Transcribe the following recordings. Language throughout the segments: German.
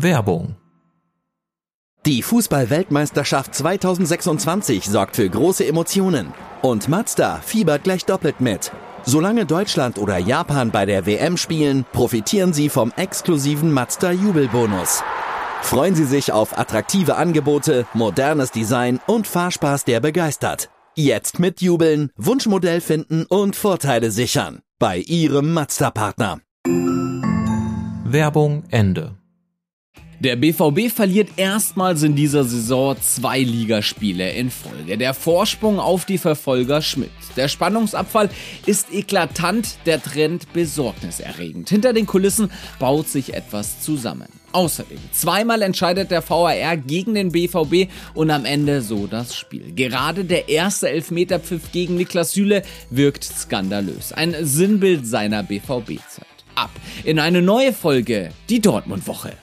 Werbung. Die Fußball-Weltmeisterschaft 2026 sorgt für große Emotionen. Und Mazda fiebert gleich doppelt mit. Solange Deutschland oder Japan bei der WM spielen, profitieren Sie vom exklusiven Mazda-Jubelbonus. Freuen Sie sich auf attraktive Angebote, modernes Design und Fahrspaß, der begeistert. Jetzt mitjubeln, Wunschmodell finden und Vorteile sichern. Bei Ihrem Mazda-Partner. Werbung Ende. Der BVB verliert erstmals in dieser Saison 2 Ligaspiele in Folge. Der Vorsprung auf die Verfolger schmilzt. Der Spannungsabfall ist eklatant, der Trend besorgniserregend. Hinter den Kulissen baut sich etwas zusammen. Außerdem, zweimal entscheidet der VAR gegen den BVB und am Ende so das Spiel. Gerade der erste Elfmeterpfiff gegen Niklas Süle wirkt skandalös. Ein Sinnbild seiner BVB-Zeit. Ab in eine neue Folge, die Dortmund-Woche.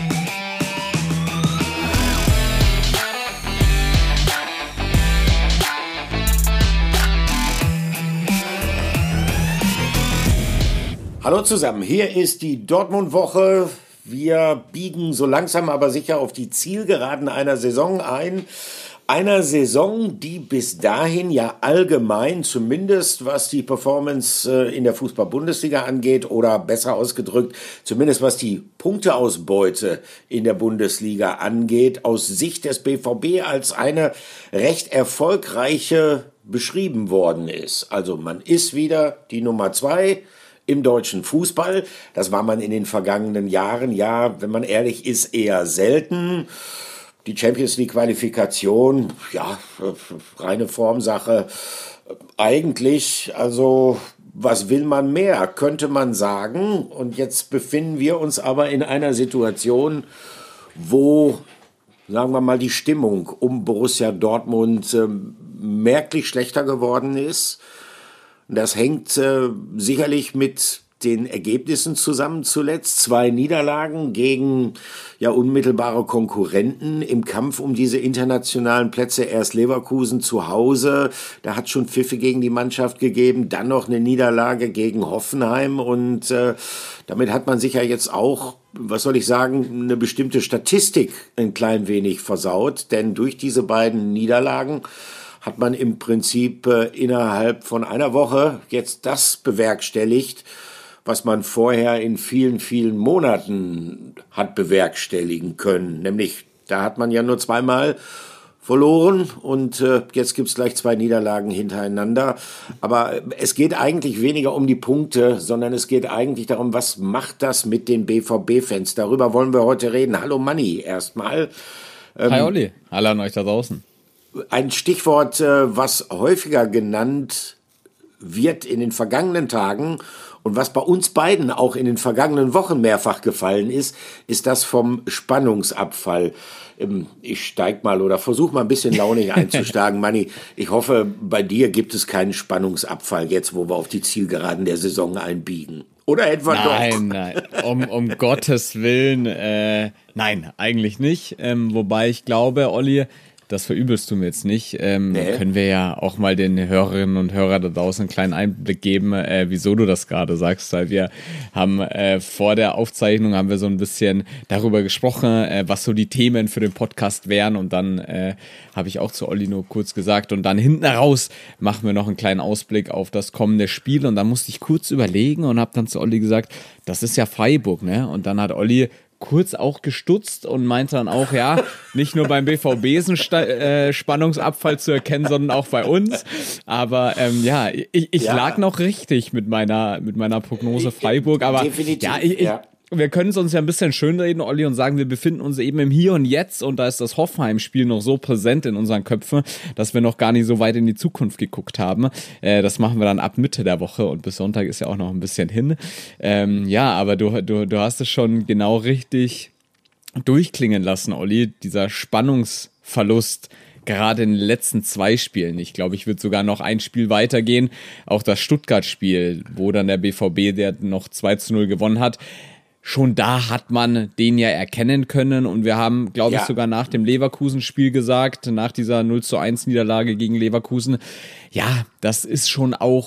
Hallo zusammen, hier ist die Dortmund-Woche. Wir biegen so langsam aber sicher auf die Zielgeraden einer Saison ein. Einer Saison, die bis dahin ja allgemein, zumindest was die Performance in der Fußball-Bundesliga angeht, oder besser ausgedrückt, zumindest was die Punkteausbeute in der Bundesliga angeht, aus Sicht des BVB als eine recht erfolgreiche beschrieben worden ist. Also man ist wieder die Nummer 2 im deutschen Fußball. Das war man in den vergangenen Jahren, ja, wenn man ehrlich ist, eher selten. Die Champions-League-Qualifikation, ja, reine Formsache. Eigentlich, also, was will man mehr, könnte man sagen. Und jetzt befinden wir uns aber in einer Situation, wo, sagen wir mal, die Stimmung um Borussia Dortmund merklich schlechter geworden ist. Das hängt sicherlich mit den Ergebnissen zusammen zuletzt. 2 Niederlagen gegen ja unmittelbare Konkurrenten im Kampf um diese internationalen Plätze. Erst Leverkusen zu Hause, da hat schon Pfiffe gegen die Mannschaft gegeben. Dann noch eine Niederlage gegen Hoffenheim und damit hat man sich ja jetzt auch, was soll ich sagen, eine bestimmte Statistik ein klein wenig versaut. Denn durch diese beiden Niederlagen hat man im Prinzip innerhalb von einer Woche jetzt das bewerkstelligt, was man vorher in vielen, vielen Monaten hat bewerkstelligen können. Nämlich, da hat man ja nur 2-mal verloren und jetzt gibt's gleich 2 Niederlagen hintereinander. Aber es geht eigentlich weniger um die Punkte, sondern es geht eigentlich darum, was macht das mit den BVB-Fans? Darüber wollen wir heute reden. Hallo Manni erstmal. Hi Olli, alle an euch da draußen. Ein Stichwort, was häufiger genannt wird in den vergangenen Tagen und was bei uns beiden auch in den vergangenen Wochen mehrfach gefallen ist das vom Spannungsabfall. Ich steig mal oder versuche mal ein bisschen launig einzusteigen. Manni, ich hoffe, bei dir gibt es keinen Spannungsabfall jetzt, wo wir auf die Zielgeraden der Saison einbiegen. Oder etwa doch? Nein, um Gottes Willen, nein, eigentlich nicht. Wobei ich glaube, Olli, das verübelst du mir jetzt nicht. Können wir ja auch mal den Hörerinnen und Hörern da draußen einen kleinen Einblick geben, wieso du das gerade sagst. Weil wir haben vor der Aufzeichnung haben wir so ein bisschen darüber gesprochen, was so die Themen für den Podcast wären. Und dann habe ich auch zu Olli nur kurz gesagt. Und dann hinten raus machen wir noch einen kleinen Ausblick auf das kommende Spiel. Und dann musste ich kurz überlegen und habe dann zu Olli gesagt, das ist ja Freiburg, ne? Und dann hat Olli kurz auch gestutzt und meinte dann auch, ja, nicht nur beim BVB ist ein Spannungsabfall zu erkennen, sondern auch bei uns. Aber ja, ich lag noch richtig mit meiner Prognose Freiburg. Aber definitiv, wir können es uns ja ein bisschen schönreden, Olli, und sagen, wir befinden uns eben im Hier und Jetzt und da ist das Hoffenheim-Spiel noch so präsent in unseren Köpfen, dass wir noch gar nicht so weit in die Zukunft geguckt haben. Das machen wir dann ab Mitte der Woche und bis Sonntag ist ja auch noch ein bisschen hin. Ja, aber du hast es schon genau richtig durchklingen lassen, Olli, dieser Spannungsverlust gerade in den letzten 2 Spielen. Ich glaube, ich würde sogar noch ein Spiel weitergehen, auch das Stuttgart-Spiel, wo dann der BVB, der noch 2-0 gewonnen hat, schon da hat man den ja erkennen können und wir haben, glaube ich, sogar nach dem Leverkusen-Spiel gesagt, nach dieser 0-1 Niederlage gegen Leverkusen, ja, das ist schon auch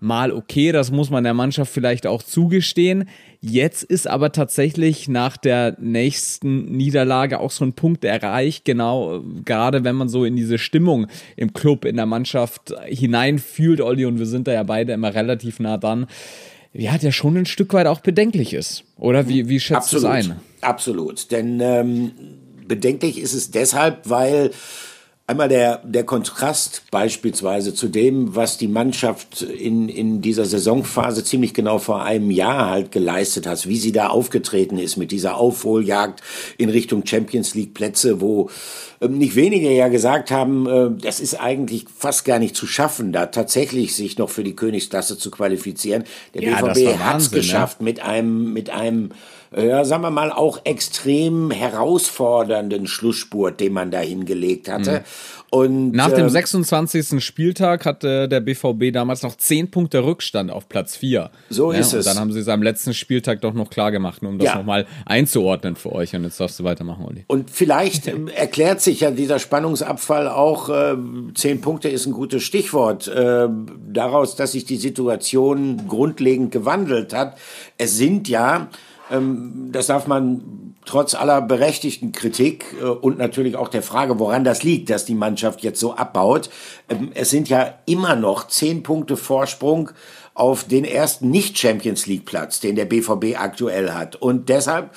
mal okay, das muss man der Mannschaft vielleicht auch zugestehen. Jetzt ist aber tatsächlich nach der nächsten Niederlage auch so ein Punkt erreicht, genau, gerade wenn man so in diese Stimmung im Club, in der Mannschaft hineinfühlt, Olli, und wir sind da ja beide immer relativ nah dran, ja, der schon ein Stück weit auch bedenklich ist. Oder wie schätzt du es ein? Absolut, denn bedenklich ist es deshalb, weil einmal der Kontrast beispielsweise zu dem, was die Mannschaft in dieser Saisonphase ziemlich genau vor einem Jahr halt geleistet hat, wie sie da aufgetreten ist mit dieser Aufholjagd in Richtung Champions League Plätze, wo nicht wenige ja gesagt haben, das ist eigentlich fast gar nicht zu schaffen, da tatsächlich sich noch für die Königsklasse zu qualifizieren. Der BVB hat es geschafft, ne? mit einem ja, sagen wir mal, auch extrem herausfordernden Schlussspurt, den man da hingelegt hatte. Und nach dem 26. Spieltag hatte der BVB damals noch 10 Punkte Rückstand auf Platz 4. So ist es. Dann haben sie es am letzten Spieltag doch noch klar gemacht, um das nochmal einzuordnen für euch. Und jetzt darfst du weitermachen, Olli. Und vielleicht erklärt sich ja dieser Spannungsabfall auch, 10 Punkte ist ein gutes Stichwort, daraus, dass sich die Situation grundlegend gewandelt hat. Es sind ja, das darf man trotz aller berechtigten Kritik und natürlich auch der Frage, woran das liegt, dass die Mannschaft jetzt so abbaut. Es sind ja immer noch 10 Punkte Vorsprung auf den ersten Nicht-Champions-League-Platz, den der BVB aktuell hat. Und deshalb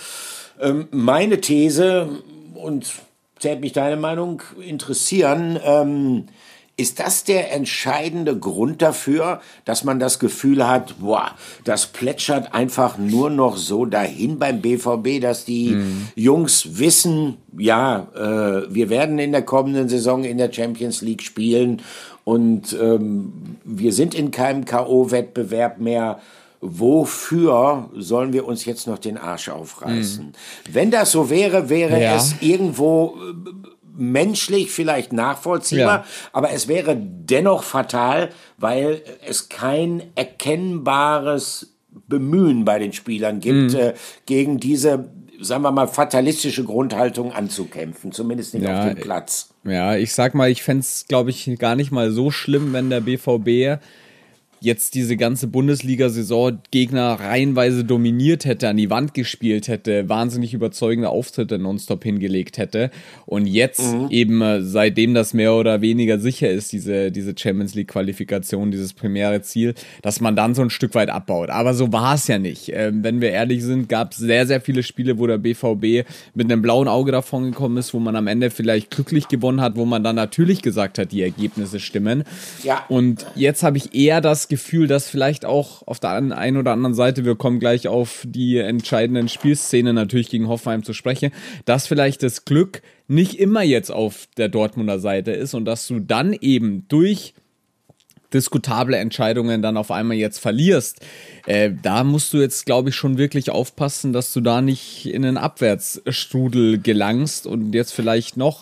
meine These, und zählt mich deine Meinung interessieren, ist das der entscheidende Grund dafür, dass man das Gefühl hat, boah, das plätschert einfach nur noch so dahin beim BVB, dass die Jungs wissen, ja, wir werden in der kommenden Saison in der Champions League spielen und wir sind in keinem K.O.-Wettbewerb mehr. Wofür sollen wir uns jetzt noch den Arsch aufreißen? Wenn das so wäre, wäre es irgendwo menschlich vielleicht nachvollziehbar, aber es wäre dennoch fatal, weil es kein erkennbares Bemühen bei den Spielern gibt, gegen diese, sagen wir mal, fatalistische Grundhaltung anzukämpfen, zumindest nicht auf dem Platz. Ja, ich sag mal, ich fände es, glaube ich, gar nicht mal so schlimm, wenn der BVB jetzt diese ganze Bundesliga-Saison Gegner reihenweise dominiert hätte, an die Wand gespielt hätte, wahnsinnig überzeugende Auftritte nonstop hingelegt hätte und jetzt eben, seitdem das mehr oder weniger sicher ist, diese Champions League-Qualifikation, dieses primäre Ziel, dass man dann so ein Stück weit abbaut. Aber so war es ja nicht. Wenn wir ehrlich sind, gab es sehr, sehr viele Spiele, wo der BVB mit einem blauen Auge davon gekommen ist, wo man am Ende vielleicht glücklich gewonnen hat, wo man dann natürlich gesagt hat, die Ergebnisse stimmen. Ja. Und jetzt habe ich eher das Gefühl, dass vielleicht auch auf der einen oder anderen Seite, wir kommen gleich auf die entscheidenden Spielszenen natürlich gegen Hoffenheim zu sprechen, dass vielleicht das Glück nicht immer jetzt auf der Dortmunder Seite ist und dass du dann eben durch diskutable Entscheidungen dann auf einmal jetzt verlierst. Da musst du jetzt, glaube ich, schon wirklich aufpassen, dass du da nicht in einen Abwärtsstrudel gelangst und jetzt vielleicht noch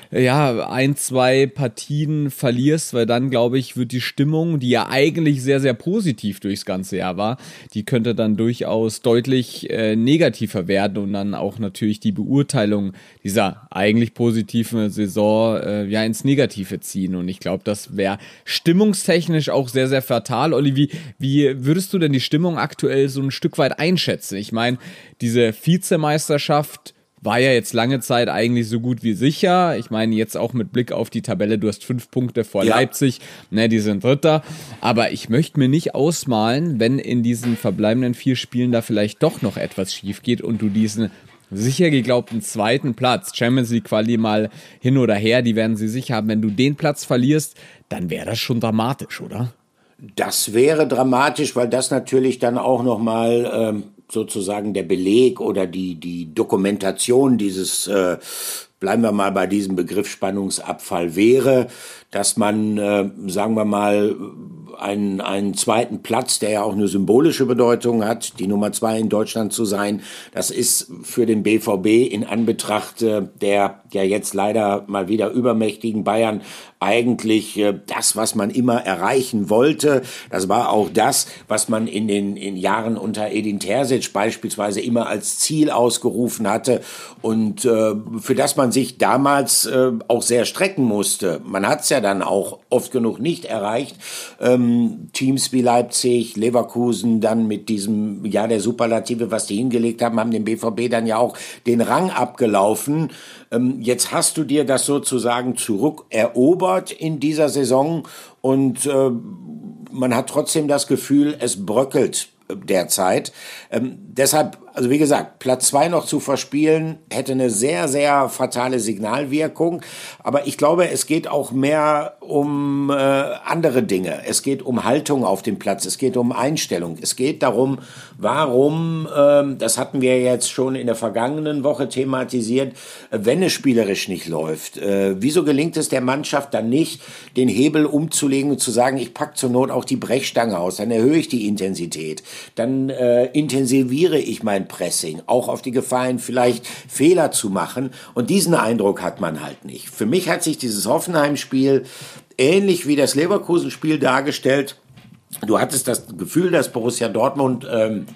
1, 2 Partien verlierst, weil dann, glaube ich, wird die Stimmung, die ja eigentlich sehr, sehr positiv durchs ganze Jahr war, die könnte dann durchaus deutlich negativer werden und dann auch natürlich die Beurteilung dieser eigentlich positiven Saison ins Negative ziehen. Und ich glaube, das wäre stimmungstechnisch auch sehr, sehr fatal. Olli, wie würdest du denn die Stimmung aktuell so ein Stück weit einschätzen? Ich meine, diese Vizemeisterschaft war ja jetzt lange Zeit eigentlich so gut wie sicher. Ich meine, jetzt auch mit Blick auf die Tabelle, du hast 5 Punkte vor Leipzig, die sind Dritter. Aber ich möchte mir nicht ausmalen, wenn in diesen verbleibenden 4 Spielen da vielleicht doch noch etwas schief geht und du diesen sicher geglaubten 2. Platz, Champions League Quali mal hin oder her, die werden sie sicher haben. Wenn du den Platz verlierst, dann wäre das schon dramatisch, oder? Das wäre dramatisch, weil das natürlich dann auch nochmal sozusagen der Beleg oder die Dokumentation dieses, bleiben wir mal bei diesem Begriff Spannungsabfall wäre, dass man, sagen wir mal, einen 2. Platz, der ja auch eine symbolische Bedeutung hat, die Nummer 2 in Deutschland zu sein, das ist für den BVB in Anbetracht der ja jetzt leider mal wieder übermächtigen Bayern eigentlich das, was man immer erreichen wollte. Das war auch das, was man in den Jahren unter Edin Terzic beispielsweise immer als Ziel ausgerufen hatte und für das man sich damals auch sehr strecken musste. Man hat es ja dann auch oft genug nicht erreicht. Teams wie Leipzig, Leverkusen dann mit diesem, ja, der Superlative, was die hingelegt haben dem BVB dann ja auch den Rang abgelaufen. Jetzt hast du dir das sozusagen zurückerobert in dieser Saison und man hat trotzdem das Gefühl, es bröckelt derzeit. Deshalb, also wie gesagt, Platz 2 noch zu verspielen, hätte eine sehr, sehr fatale Signalwirkung. Aber ich glaube, es geht auch mehr um andere Dinge. Es geht um Haltung auf dem Platz. Es geht um Einstellung. Es geht darum, warum, das hatten wir jetzt schon in der vergangenen Woche thematisiert, wenn es spielerisch nicht läuft. Wieso gelingt es der Mannschaft dann nicht, den Hebel umzulegen und zu sagen, ich packe zur Not auch die Brechstange aus, dann erhöhe ich die Intensität. Dann intensiviere ich mein Pressing, auch auf die Gefahr hin, vielleicht Fehler zu machen. Und diesen Eindruck hat man halt nicht. Für mich hat sich dieses Hoffenheim-Spiel ähnlich wie das Leverkusen-Spiel dargestellt. Du hattest das Gefühl, dass Borussia Dortmund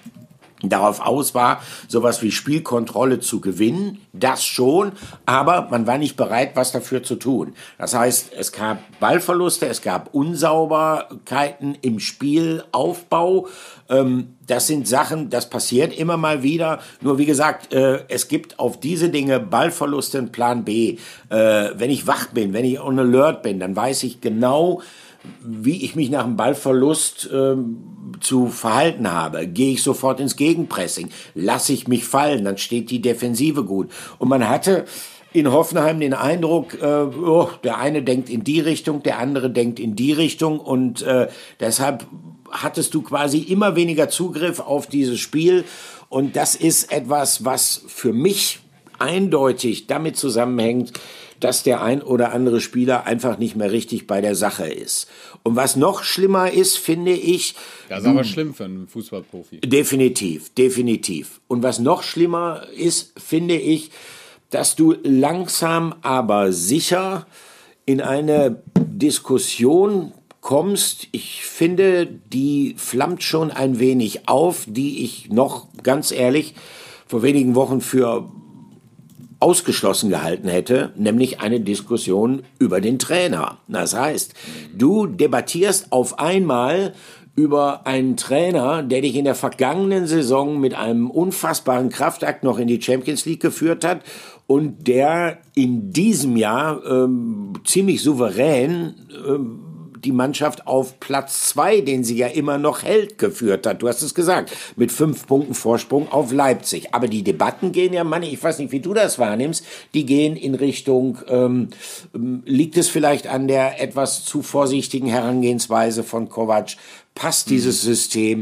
darauf aus war, sowas wie Spielkontrolle zu gewinnen, das schon, aber man war nicht bereit, was dafür zu tun. Das heißt, es gab Ballverluste, es gab Unsauberkeiten im Spielaufbau. Das sind Sachen, das passiert immer mal wieder. Nur wie gesagt, es gibt auf diese Dinge Ballverluste einen Plan B. Wenn ich wach bin, wenn ich on alert bin, dann weiß ich genau, wie ich mich nach dem Ballverlust zu verhalten habe. Gehe ich sofort ins Gegenpressing, lasse ich mich fallen, dann steht die Defensive gut. Und man hatte in Hoffenheim den Eindruck, der eine denkt in die Richtung, der andere denkt in die Richtung und deshalb hattest du quasi immer weniger Zugriff auf dieses Spiel und das ist etwas, was für mich eindeutig damit zusammenhängt, dass der ein oder andere Spieler einfach nicht mehr richtig bei der Sache ist. Und was noch schlimmer ist, finde ich... Das ist aber schlimm für einen Fußballprofi. Definitiv, definitiv. Und was noch schlimmer ist, finde ich, dass du langsam aber sicher in eine Diskussion kommst. Ich finde, die flammt schon ein wenig auf, die ich noch, ganz ehrlich, vor wenigen Wochen für ausgeschlossen gehalten hätte, nämlich eine Diskussion über den Trainer. Das heißt, du debattierst auf einmal über einen Trainer, der dich in der vergangenen Saison mit einem unfassbaren Kraftakt noch in die Champions League geführt hat und der in diesem Jahr ziemlich souverän die Mannschaft auf Platz 2, den sie ja immer noch hält, geführt hat. Du hast es gesagt, mit 5 Punkten Vorsprung auf Leipzig. Aber die Debatten gehen ja, Mann, ich weiß nicht, wie du das wahrnimmst, die gehen in Richtung, liegt es vielleicht an der etwas zu vorsichtigen Herangehensweise von Kovac? Passt dieses System?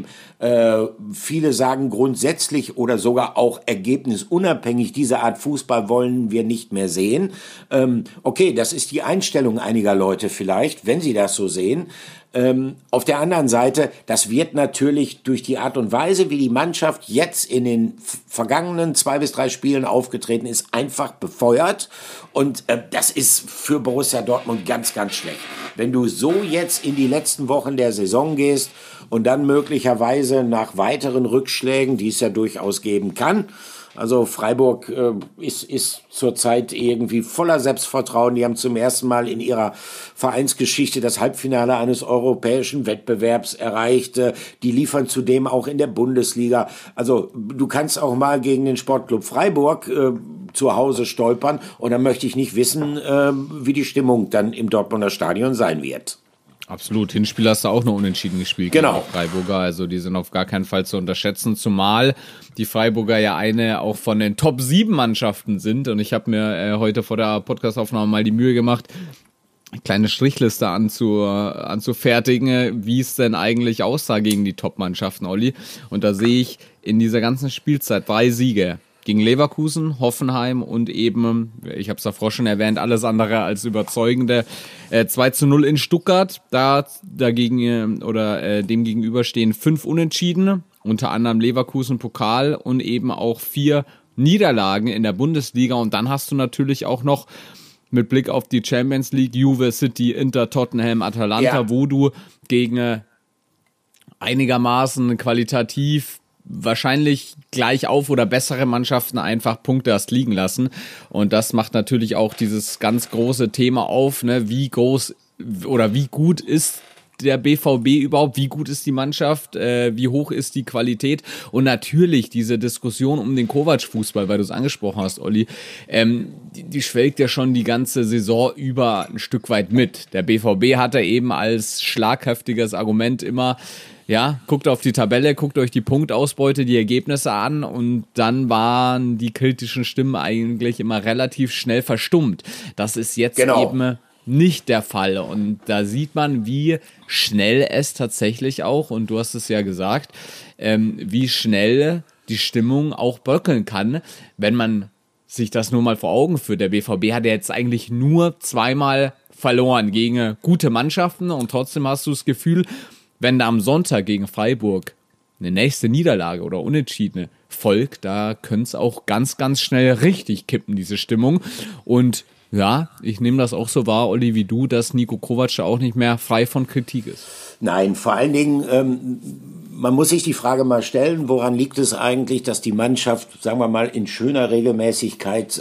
Viele sagen grundsätzlich oder sogar auch ergebnisunabhängig, diese Art Fußball wollen wir nicht mehr sehen. Okay, das ist die Einstellung einiger Leute vielleicht, wenn sie das so sehen. Auf der anderen Seite, das wird natürlich durch die Art und Weise, wie die Mannschaft jetzt in den vergangenen 2 bis 3 Spielen aufgetreten ist, einfach befeuert. Und das ist für Borussia Dortmund ganz, ganz schlecht. Wenn du so jetzt in die letzten Wochen der Saison gehst und dann möglicherweise nach weiteren Rückschlägen, die es ja durchaus geben kann, also Freiburg ist zurzeit irgendwie voller Selbstvertrauen. Die haben zum ersten Mal in ihrer Vereinsgeschichte das Halbfinale eines europäischen Wettbewerbs erreicht. Die liefern zudem auch in der Bundesliga. Also du kannst auch mal gegen den Sportclub Freiburg zu Hause stolpern. Und dann möchte ich nicht wissen, wie die Stimmung dann im Dortmunder Stadion sein wird. Absolut. Hinspiel hast du auch noch unentschieden gespielt. Genau. Gegen die Freiburger. Also die sind auf gar keinen Fall zu unterschätzen. Zumal die Freiburger ja eine auch von den Top 7 Mannschaften sind. Und ich habe mir heute vor der Podcastaufnahme mal die Mühe gemacht, eine kleine Strichliste anzufertigen, wie es denn eigentlich aussah gegen die Top-Mannschaften, Olli. Und da sehe ich in dieser ganzen Spielzeit 3 Siege. Gegen Leverkusen, Hoffenheim und eben, ich habe es davor schon erwähnt, alles andere als überzeugende 2:0 in Stuttgart. Dem gegenüber stehen 5 Unentschieden, unter anderem Leverkusen Pokal und eben auch 4 Niederlagen in der Bundesliga. Und dann hast du natürlich auch noch mit Blick auf die Champions League, Juve, City, Inter, Tottenham, Atalanta, wo du gegen einigermaßen qualitativ wahrscheinlich gleich auf oder bessere Mannschaften einfach Punkte hast liegen lassen. Und das macht natürlich auch dieses ganz große Thema auf, ne? Wie groß oder wie gut ist der BVB überhaupt? Wie gut ist die Mannschaft? Wie hoch ist die Qualität? Und natürlich diese Diskussion um den Kovac-Fußball, weil du es angesprochen hast, Olli, die schwelgt ja schon die ganze Saison über ein Stück weit mit. Der BVB hatte eben als schlagkräftiges Argument immer, ja, guckt auf die Tabelle, guckt euch die Punktausbeute, die Ergebnisse an und dann waren die kritischen Stimmen eigentlich immer relativ schnell verstummt. Das ist jetzt eben nicht der Fall und da sieht man, wie schnell es tatsächlich auch, und du hast es ja gesagt, wie schnell die Stimmung auch bröckeln kann, wenn man sich das nur mal vor Augen führt. Der BVB hat ja jetzt eigentlich nur zweimal verloren gegen gute Mannschaften und trotzdem hast du das Gefühl, wenn da am Sonntag gegen Freiburg eine nächste Niederlage oder Unentschiedene folgt, da könnte es auch ganz, ganz schnell richtig kippen, diese Stimmung. Und ja, ich nehme das auch so wahr, Olli, wie du, dass Niko Kovac auch nicht mehr frei von Kritik ist. Nein, vor allen Dingen, man muss sich die Frage mal stellen, woran liegt es eigentlich, dass die Mannschaft, sagen wir mal, in schöner Regelmäßigkeit,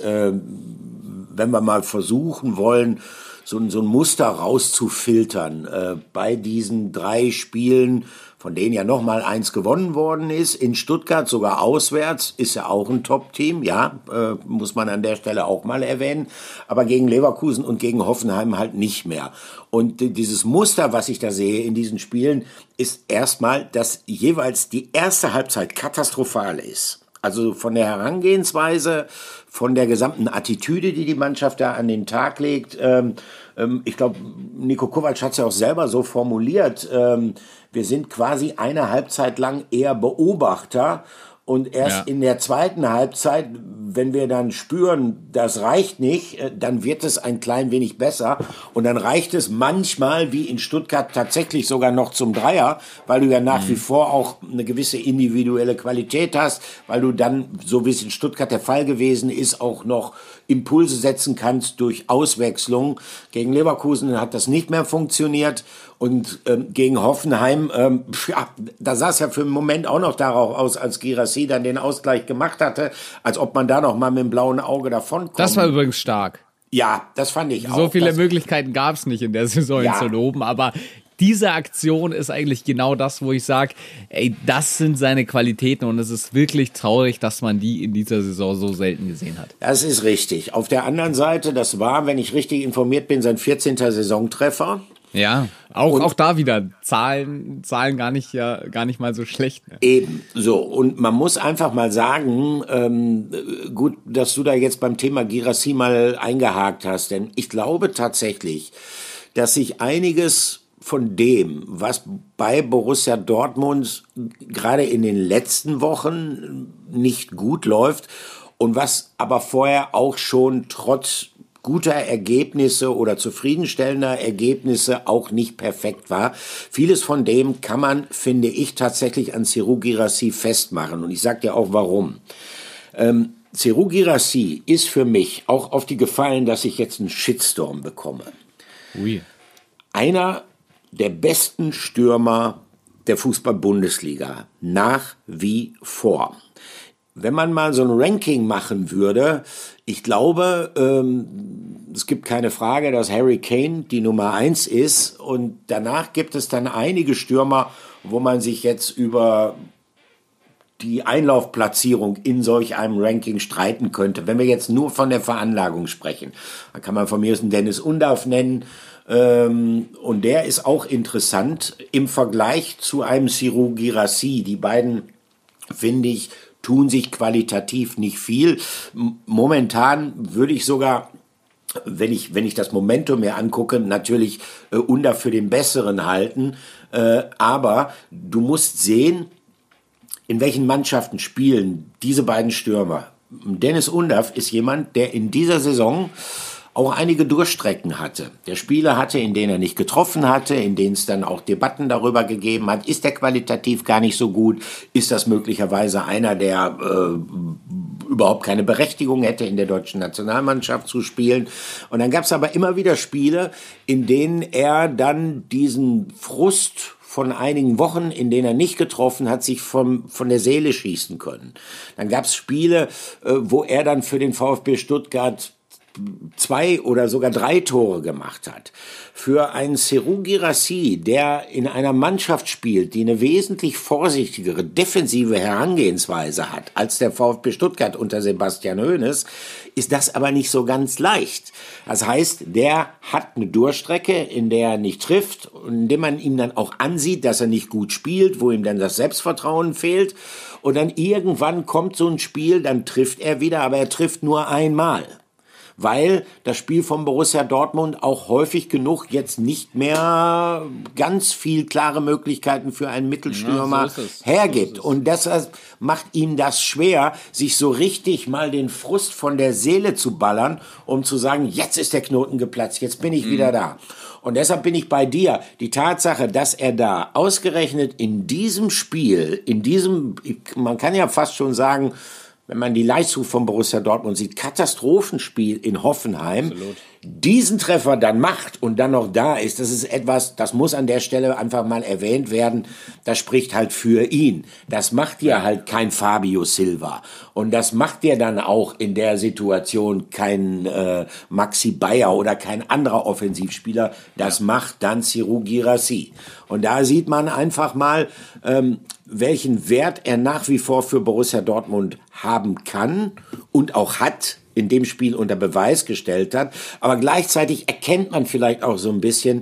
wenn wir mal versuchen wollen, so ein Muster rauszufiltern, bei diesen 3 Spielen, von denen ja nochmal 1 gewonnen worden ist, in Stuttgart sogar auswärts, ist ja auch ein Top-Team, ja, muss man an der Stelle auch mal erwähnen, aber gegen Leverkusen und gegen Hoffenheim halt nicht mehr. Und dieses Muster, was ich da sehe in diesen Spielen, ist erstmal, dass jeweils die erste Halbzeit katastrophal ist. Also von der Herangehensweise, von der gesamten Attitüde, die die Mannschaft da an den Tag legt. Ich glaube, Niko Kovac hat es ja auch selber so formuliert. Wir sind quasi eine Halbzeit lang eher Beobachter. Und erst in der zweiten Halbzeit, wenn wir dann spüren, das reicht nicht, dann wird es ein klein wenig besser. Und dann reicht es manchmal, wie in Stuttgart, tatsächlich sogar noch zum Dreier, weil du ja nach wie vor auch eine gewisse individuelle Qualität hast, weil du dann, so wie es in Stuttgart der Fall gewesen ist, auch noch Impulse setzen kannst durch Auswechslung. Gegen Leverkusen hat das nicht mehr funktioniert. Und gegen Hoffenheim, da sah es ja für einen Moment auch noch darauf aus, als Guirassy dann den Ausgleich gemacht hatte, als ob man da noch mal mit dem blauen Auge davonkommt. Das war übrigens stark. Ja, das fand ich auch. So viele Möglichkeiten gab es nicht in der Saison zu loben, aber diese Aktion ist eigentlich genau das, wo ich sage, ey, das sind seine Qualitäten und es ist wirklich traurig, dass man die in dieser Saison so selten gesehen hat. Das ist richtig. Auf der anderen Seite, das war, wenn ich richtig informiert bin, sein 14. Saisontreffer. Ja, auch da wieder Zahlen gar nicht mal so schlecht. Ne? Eben, so. Und man muss einfach mal sagen, gut, dass du da jetzt beim Thema Guirassy mal eingehakt hast, denn ich glaube tatsächlich, dass sich einiges von dem, was bei Borussia Dortmund gerade in den letzten Wochen nicht gut läuft und was aber vorher auch schon trotz guter Ergebnisse oder zufriedenstellender Ergebnisse auch nicht perfekt war. Vieles von dem kann man, finde ich, tatsächlich an Serhou Guirassy festmachen. Und ich sage dir auch, warum. Serhou Guirassy ist für mich auch auf die gefallen, dass ich jetzt einen Shitstorm bekomme. Ui. Einer der besten Stürmer der Fußball-Bundesliga. Nach wie vor. Wenn man mal so ein Ranking machen würde, ich glaube, es gibt keine Frage, dass Harry Kane die Nummer 1 ist. Und danach gibt es dann einige Stürmer, wo man sich jetzt über die Einlaufplatzierung in solch einem Ranking streiten könnte. Wenn wir jetzt nur von der Veranlagung sprechen, dann kann man von mir aus einen Dennis Undav nennen. Und der ist auch interessant im Vergleich zu einem Serhou Guirassy. Die beiden, finde ich, tun sich qualitativ nicht viel. Momentan würde ich sogar, wenn ich das Momentum mir angucke, natürlich Undav für den Besseren halten. Aber du musst sehen, in welchen Mannschaften spielen diese beiden Stürmer. Dennis Undav ist jemand, der in dieser Saison auch einige Durchstrecken hatte. Der Spieler hatte, in denen er nicht getroffen hatte, in denen es dann auch Debatten darüber gegeben hat, ist der qualitativ gar nicht so gut, ist das möglicherweise einer, der überhaupt keine Berechtigung hätte, in der deutschen Nationalmannschaft zu spielen. Und dann gab es aber immer wieder Spiele, in denen er dann diesen Frust von einigen Wochen, in denen er nicht getroffen hat, sich von der Seele schießen können. Dann gab es Spiele, wo er dann für den VfB Stuttgart 2 oder sogar 3 Tore gemacht hat, für einen Serhou Guirassy, der in einer Mannschaft spielt, die eine wesentlich vorsichtigere defensive Herangehensweise hat als der VfB Stuttgart unter Sebastian Hoeneß, ist das aber nicht so ganz leicht. Das heißt, der hat eine Durchstrecke, in der er nicht trifft, indem man ihm dann auch ansieht, dass er nicht gut spielt, wo ihm dann das Selbstvertrauen fehlt. Und dann irgendwann kommt so ein Spiel, dann trifft er wieder, aber er trifft nur einmal. Weil das Spiel von Borussia Dortmund auch häufig genug jetzt nicht mehr ganz viel klare Möglichkeiten für einen Mittelstürmer hergibt. Und das macht ihm das schwer, sich so richtig mal den Frust von der Seele zu ballern, um zu sagen, jetzt ist der Knoten geplatzt, jetzt bin ich wieder da. Und deshalb bin ich bei dir. Die Tatsache, dass er da ausgerechnet in diesem Spiel, man kann ja fast schon sagen, wenn man die Leistung von Borussia Dortmund sieht, Katastrophenspiel in Hoffenheim, absolut, diesen Treffer dann macht und dann noch da ist, das ist etwas, das muss an der Stelle einfach mal erwähnt werden, das spricht halt für ihn. Das macht dir halt kein Fabio Silva und das macht dir dann auch in der Situation kein Maxi Bayer oder kein anderer Offensivspieler, das macht dann Serhou Guirassy. Und da sieht man einfach mal, welchen Wert er nach wie vor für Borussia Dortmund haben kann und auch hat, in dem Spiel unter Beweis gestellt hat. Aber gleichzeitig erkennt man vielleicht auch so ein bisschen,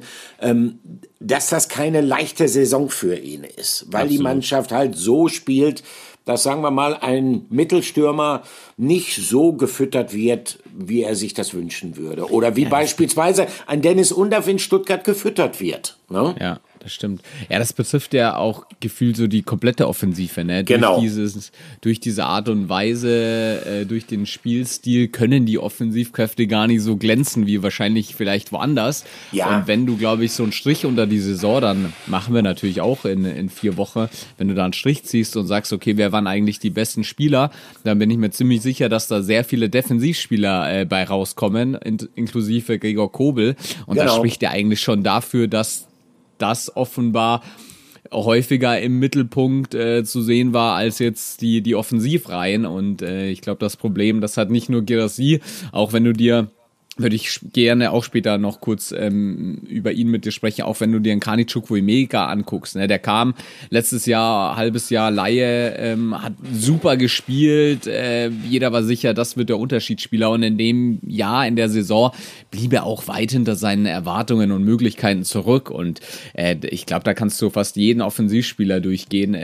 dass das keine leichte Saison für ihn ist, weil Absolut. Die Mannschaft halt so spielt, dass, sagen wir mal, ein Mittelstürmer nicht so gefüttert wird, wie er sich das wünschen würde. Oder wie beispielsweise ein Dennis Undaff in Stuttgart gefüttert wird. Ne? Ja, das stimmt. Ja, das betrifft ja auch gefühlt so die komplette Offensive. Ne? Genau. Durch diese Art und Weise, durch den Spielstil können die Offensivkräfte gar nicht so glänzen wie wahrscheinlich vielleicht woanders. Ja. Und wenn du, glaube ich, so einen Strich unter die Saison, dann machen wir natürlich auch in 4 Wochen, wenn du da einen Strich ziehst und sagst, okay, wer waren eigentlich die besten Spieler, dann bin ich mir ziemlich sicher, dass da sehr viele Defensivspieler bei rauskommen, inklusive Gregor Kobel. Und das spricht ja eigentlich schon dafür, dass das offenbar häufiger im Mittelpunkt zu sehen war als jetzt die Offensivreihen. Und ich glaube, das Problem, das hat nicht nur Guirassy, auch wenn du dir, würde ich gerne auch später noch kurz über ihn mit dir sprechen, auch wenn du dir einen Kani Chukwuemeka anguckst. Ne? Der kam letztes Jahr, halbes Jahr Laie, hat super gespielt, jeder war sicher, das wird der Unterschiedsspieler und in dem Jahr, in der Saison, blieb er auch weit hinter seinen Erwartungen und Möglichkeiten zurück und ich glaube, da kannst du fast jeden Offensivspieler durchgehen,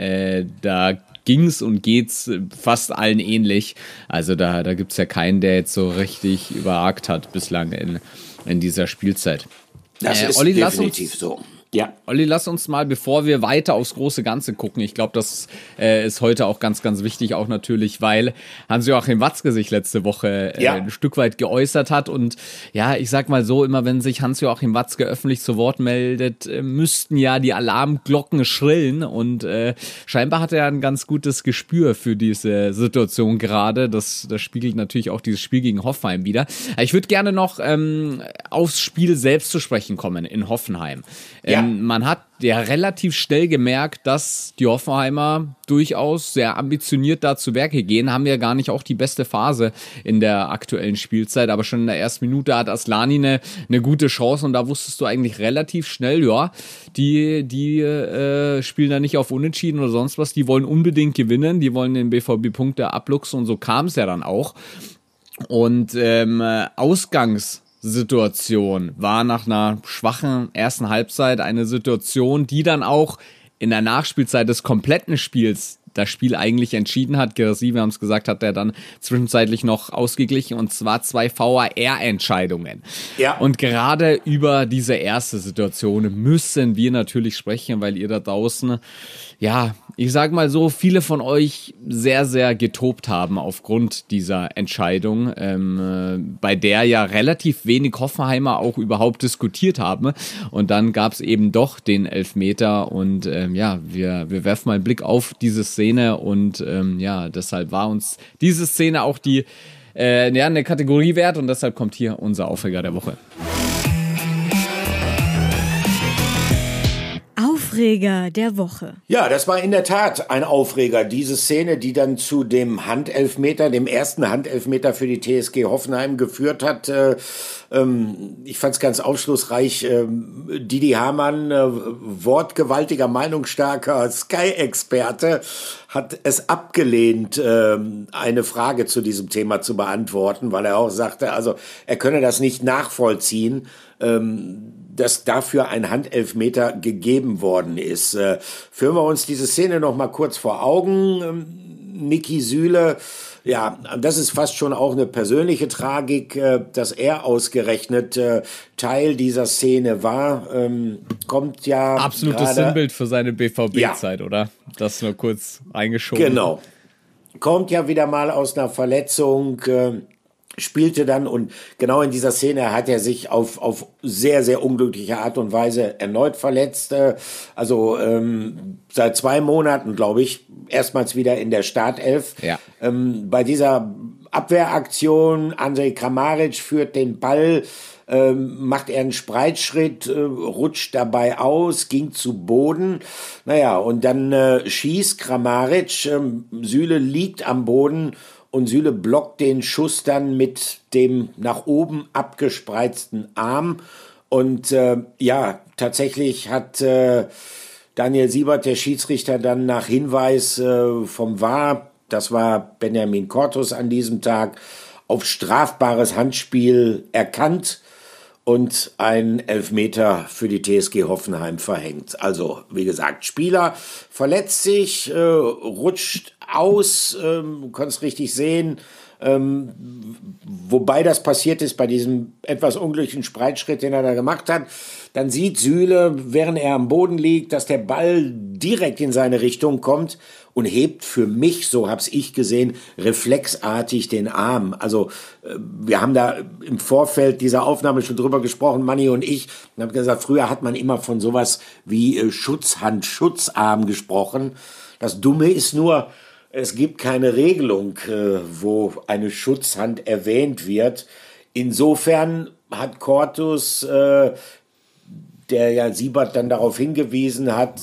da ging's und geht's fast allen ähnlich. Also da gibt's ja keinen, der jetzt so richtig überragt hat bislang in dieser Spielzeit. Das ist Olli, definitiv so. Ja. Olli, lass uns mal, bevor wir weiter aufs große Ganze gucken, ich glaube, das ist heute auch ganz, ganz wichtig, auch natürlich, weil Hans-Joachim Watzke sich letzte Woche ein Stück weit geäußert hat und ja, ich sag mal so, immer wenn sich Hans-Joachim Watzke öffentlich zu Wort meldet, müssten ja die Alarmglocken schrillen und scheinbar hat er ein ganz gutes Gespür für diese Situation gerade, das spiegelt natürlich auch dieses Spiel gegen Hoffenheim wieder. Ich würde gerne noch aufs Spiel selbst zu sprechen kommen in Hoffenheim. Man hat ja relativ schnell gemerkt, dass die Hoffenheimer durchaus sehr ambitioniert da zu Werke gehen, haben ja gar nicht auch die beste Phase in der aktuellen Spielzeit, aber schon in der ersten Minute hat Aslani eine gute Chance und da wusstest du eigentlich relativ schnell, ja, die spielen da nicht auf Unentschieden oder sonst was, die wollen unbedingt gewinnen, die wollen den BVB-Punkte abluchsen und so kam es ja dann auch. Und Ausgangssituation war nach einer schwachen ersten Halbzeit eine Situation, die dann auch in der Nachspielzeit des kompletten Spiels das Spiel eigentlich entschieden hat. Guirassy, wir haben es gesagt, hat er dann zwischenzeitlich noch ausgeglichen und zwar 2 VAR-Entscheidungen. Ja. Und gerade über diese erste Situation müssen wir natürlich sprechen, weil ihr da draußen, ja, ich sag mal so, viele von euch sehr, sehr getobt haben aufgrund dieser Entscheidung, bei der ja relativ wenig Hoffenheimer auch überhaupt diskutiert haben. Und dann gab es eben doch den Elfmeter und wir werfen mal einen Blick auf diese Szene und deshalb war uns diese Szene auch eine Kategorie wert und deshalb kommt hier unser Aufreger der Woche. Aufreger der Woche. Ja, das war in der Tat ein Aufreger. Diese Szene, die dann zu dem Handelfmeter, dem ersten Handelfmeter für die TSG Hoffenheim geführt hat. Ich fand es ganz aufschlussreich. Didi Hamann, wortgewaltiger, meinungsstarker Sky-Experte, hat es abgelehnt, eine Frage zu diesem Thema zu beantworten, weil er auch sagte, also er könne das nicht nachvollziehen, dass dafür ein Handelfmeter gegeben worden ist. Führen wir uns diese Szene noch mal kurz vor Augen. Niki Süle, ja, das ist fast schon auch eine persönliche Tragik, dass er ausgerechnet Teil dieser Szene war. Kommt ja absolutes Sinnbild für seine BVB-Zeit, oder? Das nur kurz eingeschoben. Genau. Kommt ja wieder mal aus einer Verletzung, spielte dann, und genau in dieser Szene hat er sich auf sehr, sehr unglückliche Art und Weise erneut verletzt. Seit 2 Monaten, glaube ich, erstmals wieder in der Startelf. Ja. Bei dieser Abwehraktion, Andrej Kramaric führt den Ball, macht er einen Spreitschritt, rutscht dabei aus, ging zu Boden. Naja, und dann schießt Kramaric, Süle liegt am Boden und Süle blockt den Schuss dann mit dem nach oben abgespreizten Arm. Und tatsächlich hat Daniel Siebert, der Schiedsrichter, dann nach Hinweis vom VAR, das war Benjamin Cortus an diesem Tag, auf strafbares Handspiel erkannt und ein Elfmeter für die TSG Hoffenheim verhängt. Also, wie gesagt, Spieler verletzt sich, rutscht aus, kannst richtig sehen, wobei das passiert ist bei diesem etwas unglücklichen Spreitschritt, den er da gemacht hat. Dann sieht Süle, während er am Boden liegt, dass der Ball direkt in seine Richtung kommt und hebt für mich, so hab's ich gesehen, reflexartig den Arm. Also wir haben da im Vorfeld dieser Aufnahme schon drüber gesprochen, Manni und ich, und haben gesagt, früher hat man immer von sowas wie Schutzhand, Schutzarm gesprochen. Das Dumme ist nur, es gibt keine Regelung, wo eine Schutzhand erwähnt wird. Insofern hat Cortus, der ja Siebert dann darauf hingewiesen hat,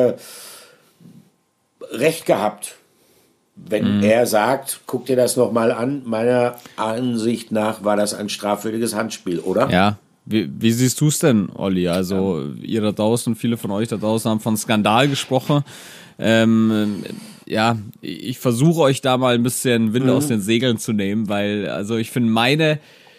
recht gehabt. Wenn er sagt, guck dir das nochmal an, meiner Ansicht nach war das ein strafwürdiges Handspiel, oder? Ja. Wie siehst du es denn, Olli? Also ihr da draußen, viele von euch da draußen haben von Skandal gesprochen. Ich versuche euch da mal ein bisschen Wind aus den Segeln zu nehmen, weil, also ich finde meine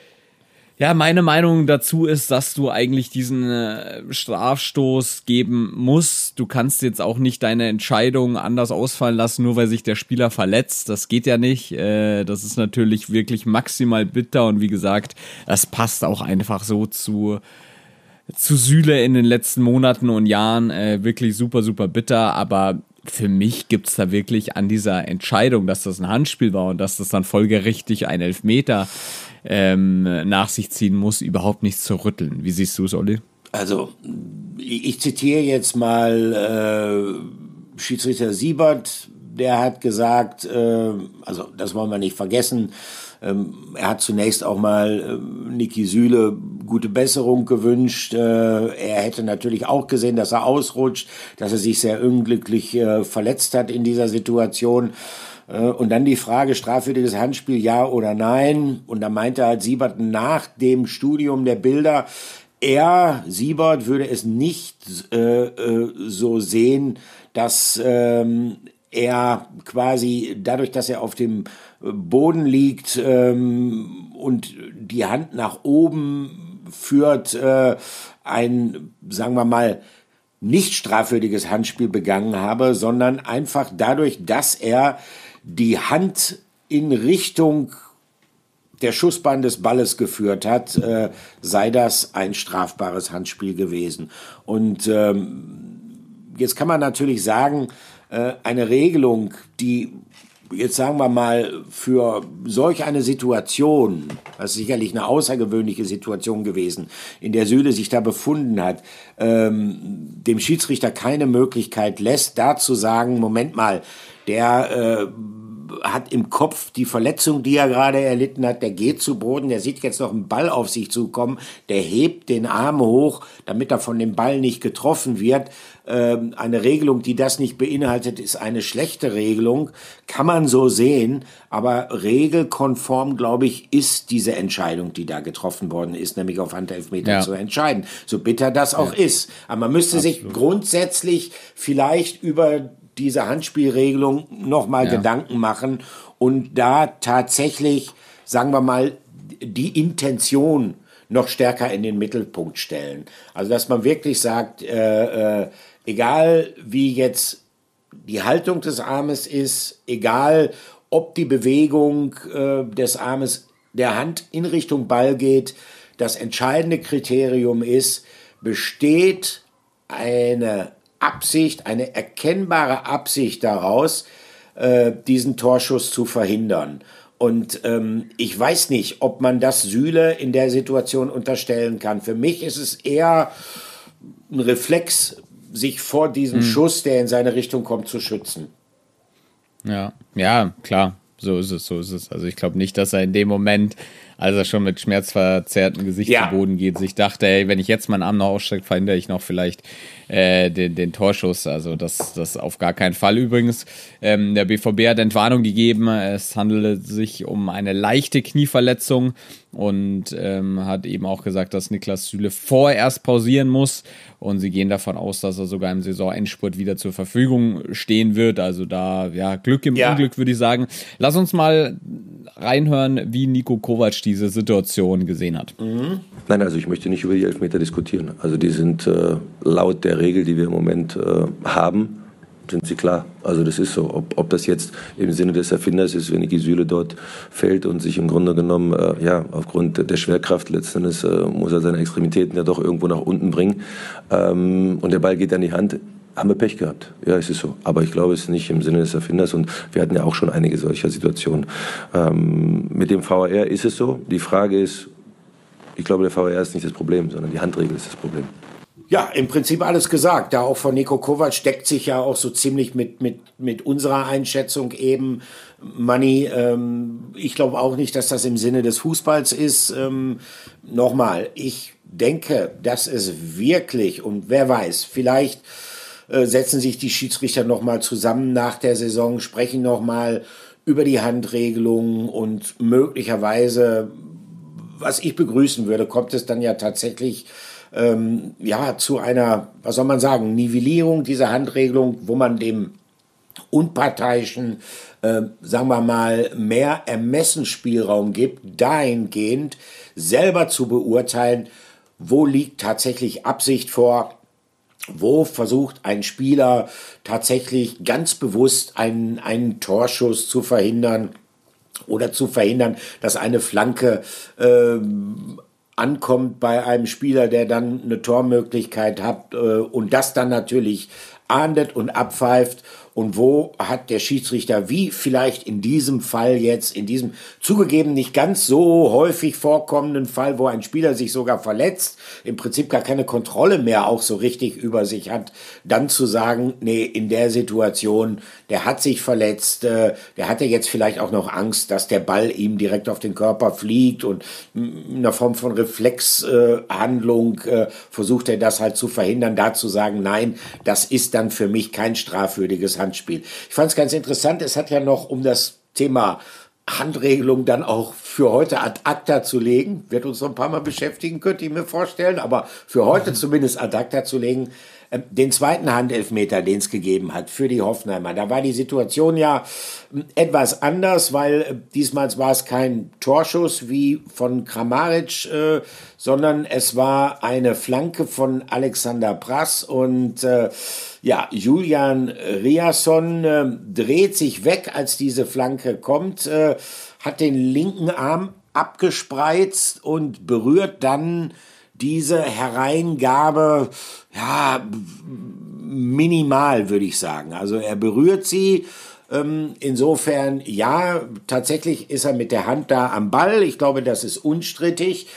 Meinung dazu ist, dass du eigentlich diesen Strafstoß geben musst. Du kannst jetzt auch nicht deine Entscheidung anders ausfallen lassen, nur weil sich der Spieler verletzt. Das geht ja nicht. Das ist natürlich wirklich maximal bitter und wie gesagt, das passt auch einfach so zu Süle in den letzten Monaten und Jahren. Wirklich super, super bitter, aber für mich gibt's da wirklich an dieser Entscheidung, dass das ein Handspiel war und dass das dann folgerichtig ein Elfmeter nach sich ziehen muss, überhaupt nichts zu rütteln. Wie siehst du es, Olli? Also, ich zitiere jetzt mal Schiedsrichter Siebert, der hat gesagt, also das wollen wir nicht vergessen, er hat zunächst auch mal Niki Süle gute Besserung gewünscht. Er hätte natürlich auch gesehen, dass er ausrutscht, dass er sich sehr unglücklich verletzt hat in dieser Situation. Und dann die Frage, strafwürdiges Handspiel, ja oder nein? Und da meinte halt Siebert nach dem Studium der Bilder, Siebert würde es nicht so sehen, dass er quasi dadurch, dass er auf dem Boden liegt und die Hand nach oben führt, ein, sagen wir mal, nicht strafwürdiges Handspiel begangen habe, sondern einfach dadurch, dass er die Hand in Richtung der Schussbahn des Balles geführt hat, sei das ein strafbares Handspiel gewesen. Und jetzt kann man natürlich sagen, eine Regelung, die jetzt sagen wir mal für solch eine Situation, das ist sicherlich eine außergewöhnliche Situation gewesen, in der Süle sich da befunden hat, dem Schiedsrichter keine Möglichkeit lässt, da zu sagen, Moment mal, der hat im Kopf die Verletzung, die er gerade erlitten hat, der geht zu Boden, der sieht jetzt noch einen Ball auf sich zukommen, der hebt den Arm hoch, damit er von dem Ball nicht getroffen wird. Eine Regelung, die das nicht beinhaltet, ist eine schlechte Regelung, kann man so sehen, aber regelkonform, glaube ich, ist diese Entscheidung, die da getroffen worden ist, nämlich auf Handelfmeter zu entscheiden, so bitter das auch ist. Aber man müsste sich grundsätzlich vielleicht über diese Handspielregelung nochmal Gedanken machen und da tatsächlich, sagen wir mal, die Intention noch stärker in den Mittelpunkt stellen. Also dass man wirklich sagt, egal wie jetzt die Haltung des Armes ist, egal ob die Bewegung des Armes der Hand in Richtung Ball geht, das entscheidende Kriterium ist, besteht eine Absicht, eine erkennbare Absicht daraus, diesen Torschuss zu verhindern. Und ich weiß nicht, ob man das Süle in der Situation unterstellen kann. Für mich ist es eher ein Reflex, sich vor diesem Schuss, der in seine Richtung kommt, zu schützen. Ja, klar, so ist es. Also ich glaube nicht, dass er in dem Moment, als er schon mit schmerzverzerrtem Gesicht zu Boden geht, sich dachte, ey, wenn ich jetzt meinen Arm noch ausstrecke, verhindere ich noch vielleicht den Torschuss. Also das auf gar keinen Fall. Übrigens, der BVB hat Entwarnung gegeben. Es handelt sich um eine leichte Knieverletzung und hat eben auch gesagt, dass Niklas Süle vorerst pausieren muss. Und sie gehen davon aus, dass er sogar im Saisonendspurt wieder zur Verfügung stehen wird. Also da, Glück im Unglück, würde ich sagen. Lass uns mal reinhören, wie Niko Kovac diese Situation gesehen hat. Nein, also ich möchte nicht über die Elfmeter diskutieren. Also die sind laut der Regel, die wir im Moment haben, sind sie klar. Also das ist so. Ob das jetzt im Sinne des Erfinders ist, wenn Niki Süle dort fällt und sich im Grunde genommen, aufgrund der Schwerkraft letztendlich muss er seine Extremitäten ja doch irgendwo nach unten bringen und der Ball geht an die Hand, haben wir Pech gehabt. Ja, es ist so. Aber ich glaube, es ist nicht im Sinne des Erfinders und wir hatten ja auch schon einige solcher Situationen. Mit dem VAR ist es so. Die Frage ist, ich glaube, der VAR ist nicht das Problem, sondern die Handregel ist das Problem. Ja, im Prinzip alles gesagt. Da auch von Niko Kovac deckt sich ja auch so ziemlich mit unserer Einschätzung eben. Manni, ich glaube auch nicht, dass das im Sinne des Fußballs ist. Nochmal, ich denke, dass es wirklich, und wer weiß, vielleicht setzen sich die Schiedsrichter nochmal zusammen nach der Saison, sprechen nochmal über die Handregelung und möglicherweise, was ich begrüßen würde, kommt es dann ja tatsächlich zu einer, was soll man sagen, Nivellierung dieser Handregelung, wo man dem Unparteiischen, sagen wir mal, mehr Ermessensspielraum gibt, dahingehend selber zu beurteilen, wo liegt tatsächlich Absicht vor, wo versucht ein Spieler tatsächlich ganz bewusst einen Torschuss zu verhindern oder zu verhindern, dass eine Flanke ankommt bei einem Spieler, der dann eine Tormöglichkeit hat und das dann natürlich ahndet und abpfeift. Und wo hat der Schiedsrichter, wie vielleicht in diesem Fall jetzt, in diesem zugegeben nicht ganz so häufig vorkommenden Fall, wo ein Spieler sich sogar verletzt, im Prinzip gar keine Kontrolle mehr auch so richtig über sich hat, dann zu sagen, nee, in der Situation, der hat sich verletzt, der hatte jetzt vielleicht auch noch Angst, dass der Ball ihm direkt auf den Körper fliegt und in einer Form von Reflexhandlung versucht er das halt zu verhindern, da zu sagen, nein, das ist dann für mich kein strafwürdiges Handspiel. Ich fand es ganz interessant, es hat ja noch, um das Thema Handregelung dann auch für heute ad acta zu legen, wird uns noch ein paar Mal beschäftigen, könnte ich mir vorstellen, aber für heute zumindest ad acta zu legen, den zweiten Handelfmeter, den es gegeben hat für die Hoffenheimer. Da war die Situation ja etwas anders, weil diesmal war es kein Torschuss wie von Kramaric, sondern es war eine Flanke von Alexander Prass und Julian Riasson dreht sich weg, als diese Flanke kommt, hat den linken Arm abgespreizt und berührt dann diese Hereingabe, minimal, würde ich sagen. Also er berührt sie. Insofern, ja, tatsächlich ist er mit der Hand da am Ball. Ich glaube, das ist unstrittig.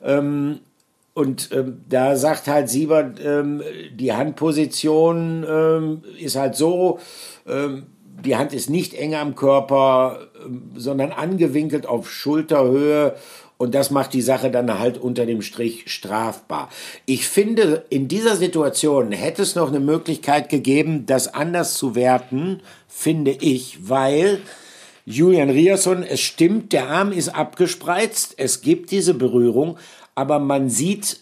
Da sagt halt Siebert, die Handposition ist halt so, die Hand ist nicht eng am Körper, sondern angewinkelt auf Schulterhöhe. Und das macht die Sache dann halt unter dem Strich strafbar. Ich finde, in dieser Situation hätte es noch eine Möglichkeit gegeben, das anders zu werten, finde ich, weil Julian Riasson, es stimmt, der Arm ist abgespreizt, es gibt diese Berührung, aber man sieht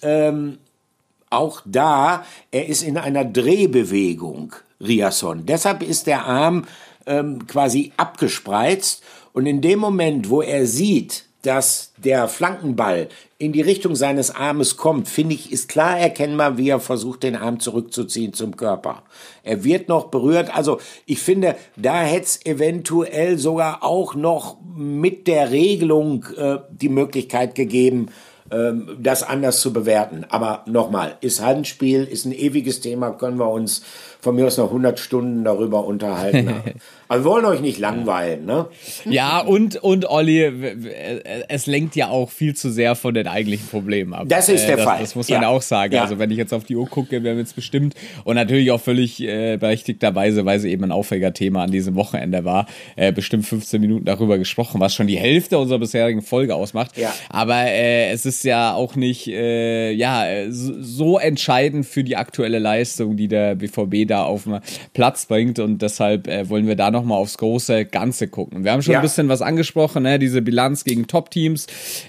auch da, er ist in einer Drehbewegung, Riasson. Deshalb ist der Arm quasi abgespreizt und in dem Moment, wo er sieht, dass der Flankenball in die Richtung seines Armes kommt, finde ich, ist klar erkennbar, wie er versucht, den Arm zurückzuziehen zum Körper. Er wird noch berührt. Also ich finde, da hätte es eventuell sogar auch noch mit der Regelung die Möglichkeit gegeben, das anders zu bewerten. Aber nochmal, ist Handspiel, ist ein ewiges Thema, können wir uns von mir aus noch 100 Stunden darüber unterhalten. Aber wir wollen euch nicht langweilen, ne? Ja, und Olli, es lenkt ja auch viel zu sehr von den eigentlichen Problemen ab. Das ist der Fall. Das muss man auch sagen. Ja. Also wenn ich jetzt auf die Uhr gucke, wir haben jetzt bestimmt und natürlich auch völlig berechtigterweise, weil es eben ein Aufregerthema an diesem Wochenende war, bestimmt 15 Minuten darüber gesprochen, was schon die Hälfte unserer bisherigen Folge ausmacht. Ja. Aber es ist ja auch nicht so entscheidend für die aktuelle Leistung, die der BVB da auf den Platz bringt und deshalb wollen wir da noch mal aufs große Ganze gucken. Wir haben schon ein bisschen was angesprochen, ne? Diese Bilanz gegen Top-Teams.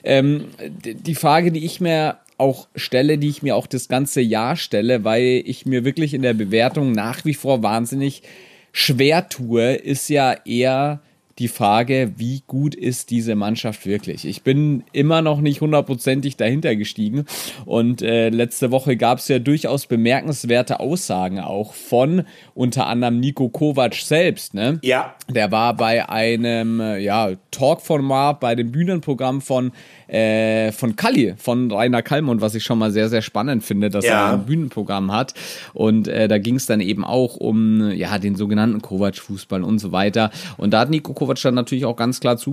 Die Frage, die ich mir auch stelle, die ich mir auch das ganze Jahr stelle, weil ich mir wirklich in der Bewertung nach wie vor wahnsinnig schwer tue, ist ja eher die Frage, wie gut ist diese Mannschaft wirklich? Ich bin immer noch nicht 100%ig dahinter gestiegen und letzte Woche gab es ja durchaus bemerkenswerte Aussagen auch von unter anderem Niko Kovac selbst, ne? Ja. Der war bei einem Talkformat, bei dem Bühnenprogramm von Kalli, von Rainer Kallmund, was ich schon mal sehr, sehr spannend finde, dass er ein Bühnenprogramm hat. Und da ging es dann eben auch um den sogenannten Kovac-Fußball und so weiter. Und da hat Niko Kovac dann natürlich auch ganz klar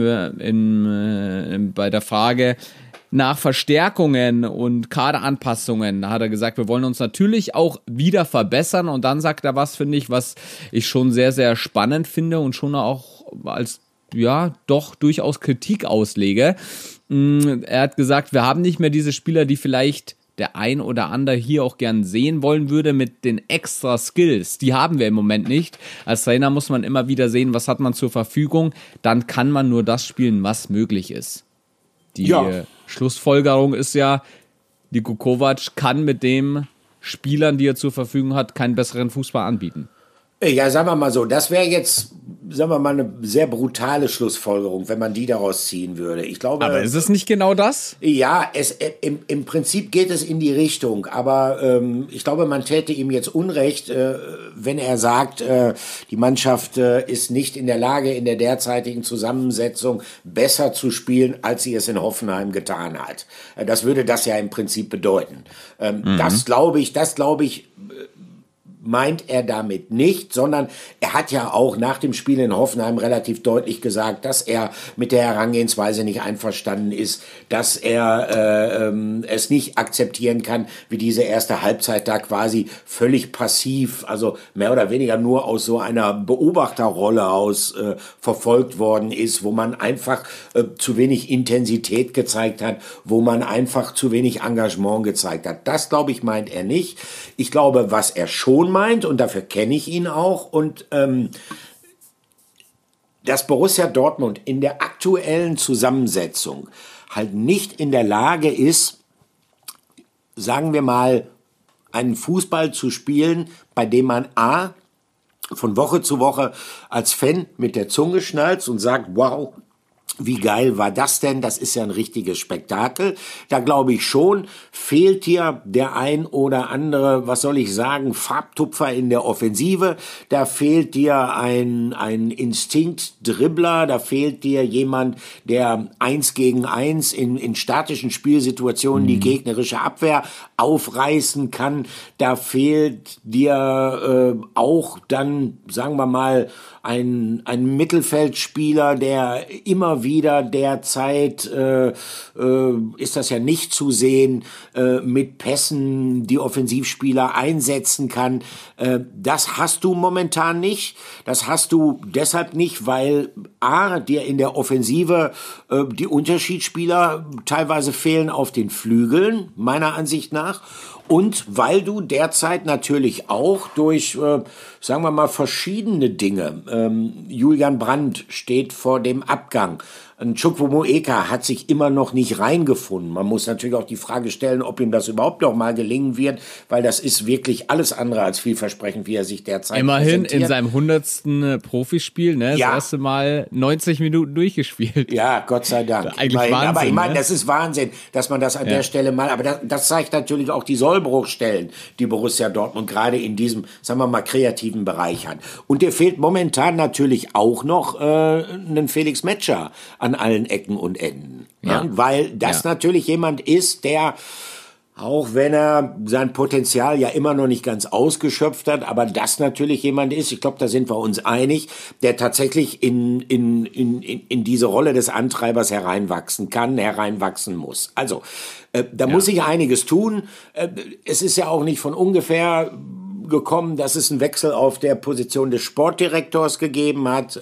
zugegeben bei der Frage nach Verstärkungen und Kaderanpassungen. Da hat er gesagt, wir wollen uns natürlich auch wieder verbessern. Und dann sagt er was, finde ich, was ich schon sehr, sehr spannend finde und schon auch als doch durchaus Kritik auslege. Er hat gesagt, wir haben nicht mehr diese Spieler, die vielleicht der ein oder andere hier auch gern sehen wollen würde mit den extra Skills. Die haben wir im Moment nicht. Als Trainer muss man immer wieder sehen, was hat man zur Verfügung. Dann kann man nur das spielen, was möglich ist. Die Schlussfolgerung ist ja, Niko Kovac kann mit den Spielern, die er zur Verfügung hat, keinen besseren Fußball anbieten. Ja, sagen wir mal so, das wäre jetzt, sagen wir mal, eine sehr brutale Schlussfolgerung, wenn man die daraus ziehen würde. Ich glaube, aber ist es nicht genau das? Ja, im Prinzip geht es in die Richtung, aber ich glaube, man täte ihm jetzt Unrecht, wenn er sagt, die Mannschaft ist nicht in der Lage, in der derzeitigen Zusammensetzung besser zu spielen, als sie es in Hoffenheim getan hat. Das würde das ja im Prinzip bedeuten. Das glaube ich, meint er damit nicht, sondern er hat ja auch nach dem Spiel in Hoffenheim relativ deutlich gesagt, dass er mit der Herangehensweise nicht einverstanden ist, dass er es nicht akzeptieren kann, wie diese erste Halbzeit da quasi völlig passiv, also mehr oder weniger nur aus so einer Beobachterrolle aus verfolgt worden ist, wo man einfach zu wenig Intensität gezeigt hat, wo man einfach zu wenig Engagement gezeigt hat. Das, glaube ich, meint er nicht. Ich glaube, was er schon meint, und dafür kenne ich ihn auch, und dass Borussia Dortmund in der aktuellen Zusammensetzung halt nicht in der Lage ist, sagen wir mal, einen Fußball zu spielen, bei dem man von Woche zu Woche als Fan mit der Zunge schnalzt und sagt, wow, wie geil war das denn? Das ist ja ein richtiges Spektakel. Da glaube ich schon, fehlt hier der ein oder andere, was soll ich sagen, Farbtupfer in der Offensive. Da fehlt dir ein Instinkt-Dribbler. Da fehlt dir jemand, der 1 gegen 1 in statischen Spielsituationen die gegnerische Abwehr aufreißen kann. Da fehlt dir auch dann, sagen wir mal, ein Mittelfeldspieler, der immer wieder derzeit, ist das ja nicht zu sehen, mit Pässen die Offensivspieler einsetzen kann. Das hast du momentan nicht. Das hast du deshalb nicht, weil dir in der Offensive die Unterschiedsspieler teilweise fehlen auf den Flügeln, meiner Ansicht nach. Und weil du derzeit natürlich auch durch, sagen wir mal, verschiedene Dinge, Julian Brandt steht vor dem Abgang, Chukwuemeka hat sich immer noch nicht reingefunden. Man muss natürlich auch die Frage stellen, ob ihm das überhaupt noch mal gelingen wird, weil das ist wirklich alles andere als vielversprechend, wie er sich derzeit immerhin in seinem 100. Profispiel, ne, das erste Mal 90 Minuten durchgespielt. Ja, Gott sei Dank. Eigentlich Wahnsinn, aber ich meine, ne? das ist Wahnsinn, dass man das an der Stelle mal, aber das zeigt natürlich auch die Sollbruchstellen, die Borussia Dortmund gerade in diesem, sagen wir mal, kreativen Bereich hat. Und dir fehlt momentan natürlich auch noch einen Felix Metscher an allen Ecken und Enden. Ja. Weil das natürlich jemand ist, der, auch wenn er sein Potenzial ja immer noch nicht ganz ausgeschöpft hat, aber das natürlich jemand ist, ich glaube, da sind wir uns einig, der tatsächlich in diese Rolle des Antreibers hereinwachsen muss. Also, da muss sich einiges tun. Es ist ja auch nicht von ungefähr gekommen, dass es einen Wechsel auf der Position des Sportdirektors gegeben hat.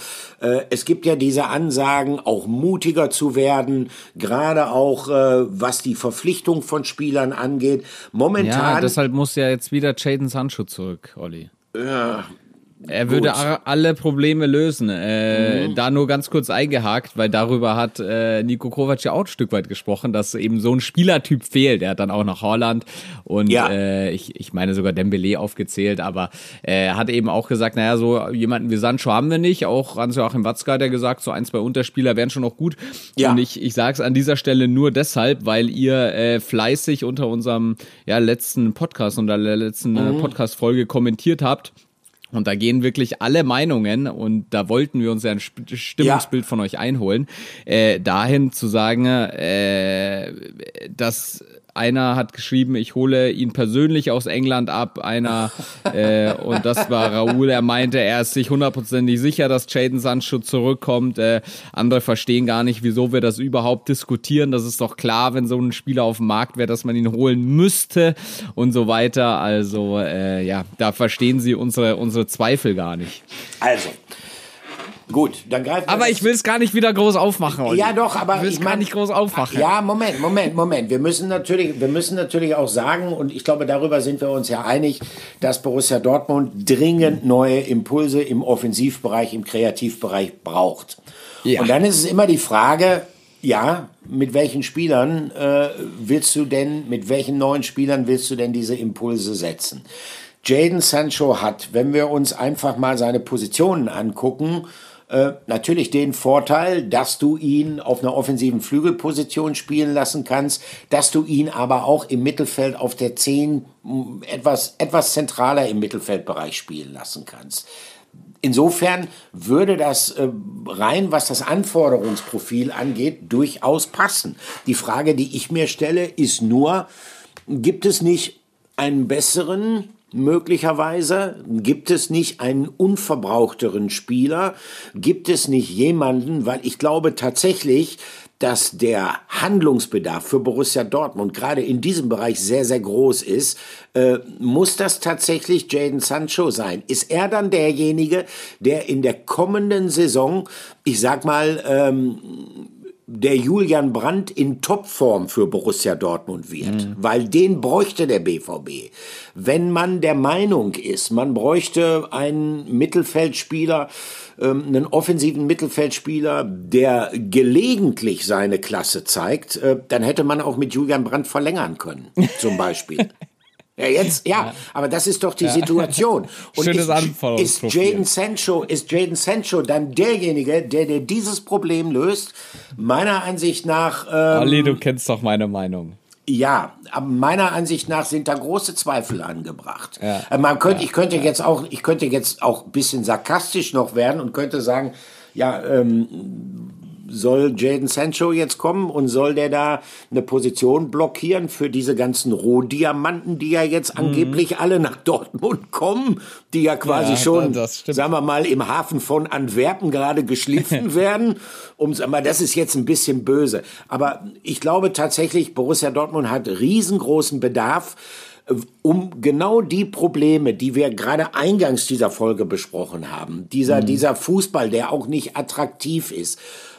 Es gibt ja diese Ansagen, auch mutiger zu werden, gerade auch was die Verpflichtung von Spielern angeht. Momentan. Ja, deshalb muss ja jetzt wieder Jadon Sancho zurück, Olli. Ja. Er würde alle Probleme lösen. Da nur ganz kurz eingehakt, weil darüber hat Niko Kovac ja auch ein Stück weit gesprochen, dass eben so ein Spielertyp fehlt. Er hat dann auch noch Haaland und ich meine sogar Dembélé aufgezählt, aber er hat eben auch gesagt, naja, so jemanden wie Sancho haben wir nicht. Auch Hans-Joachim Watzke hat ja gesagt, so 1, 2 Unterspieler wären schon noch gut. Ja. Und ich sage es an dieser Stelle nur deshalb, weil ihr fleißig unter unserem letzten Podcast, unter der letzten Podcast-Folge kommentiert habt. Und da gehen wirklich alle Meinungen, und da wollten wir uns ja ein Stimmungsbild von euch einholen, dahin zu sagen, dass einer hat geschrieben, ich hole ihn persönlich aus England ab, einer, und das war Raoul, er meinte, er ist sich 100% sicher, dass Jadon Sancho zurückkommt, andere verstehen gar nicht, wieso wir das überhaupt diskutieren, das ist doch klar, wenn so ein Spieler auf dem Markt wäre, dass man ihn holen müsste und so weiter, also da verstehen sie unsere Zweifel gar nicht. Also, gut, dann greifen wir. Aber ich will es gar nicht wieder groß aufmachen, Olli. Ja, doch, aber ich will es gar nicht groß aufmachen. Ja, Moment. Wir müssen natürlich auch sagen, und ich glaube, darüber sind wir uns ja einig, dass Borussia Dortmund dringend neue Impulse im Offensivbereich, im Kreativbereich braucht. Ja. Und dann ist es immer die Frage, mit welchen Spielern mit welchen neuen Spielern willst du denn diese Impulse setzen? Jadon Sancho hat, wenn wir uns einfach mal seine Positionen angucken, natürlich den Vorteil, dass du ihn auf einer offensiven Flügelposition spielen lassen kannst, dass du ihn aber auch im Mittelfeld auf der 10 etwas zentraler im Mittelfeldbereich spielen lassen kannst. Insofern würde das rein, was das Anforderungsprofil angeht, durchaus passen. Die Frage, die ich mir stelle, ist nur, gibt es nicht einen besseren, möglicherweise, gibt es nicht einen unverbrauchteren Spieler, gibt es nicht jemanden, weil ich glaube tatsächlich, dass der Handlungsbedarf für Borussia Dortmund gerade in diesem Bereich sehr, sehr groß ist, muss das tatsächlich Jadon Sancho sein? Ist er dann derjenige, der in der kommenden Saison, ich sag mal, der Julian Brandt in Topform für Borussia Dortmund wird, weil den bräuchte der BVB. Wenn man der Meinung ist, man bräuchte einen Mittelfeldspieler, einen offensiven Mittelfeldspieler, der gelegentlich seine Klasse zeigt, dann hätte man auch mit Julian Brandt verlängern können, zum Beispiel. Aber das ist doch die Situation. Und ist Jadon Sancho dann derjenige, der dir dieses Problem löst? Meiner Ansicht nach... Olli, du kennst doch meine Meinung. Ja, aber meiner Ansicht nach sind da große Zweifel angebracht. Ja. Ich könnte jetzt auch ein bisschen sarkastisch noch werden und könnte sagen, soll Jadon Sancho jetzt kommen und soll der da eine Position blockieren für diese ganzen Rohdiamanten, die ja jetzt angeblich alle nach Dortmund kommen, die ja quasi schon, sagen wir mal, im Hafen von Antwerpen gerade geschliffen werden. Das ist jetzt ein bisschen böse. Aber ich glaube tatsächlich, Borussia Dortmund hat riesengroßen Bedarf, um genau die Probleme, die wir gerade eingangs dieser Folge besprochen haben, dieser Fußball, der auch nicht attraktiv ist,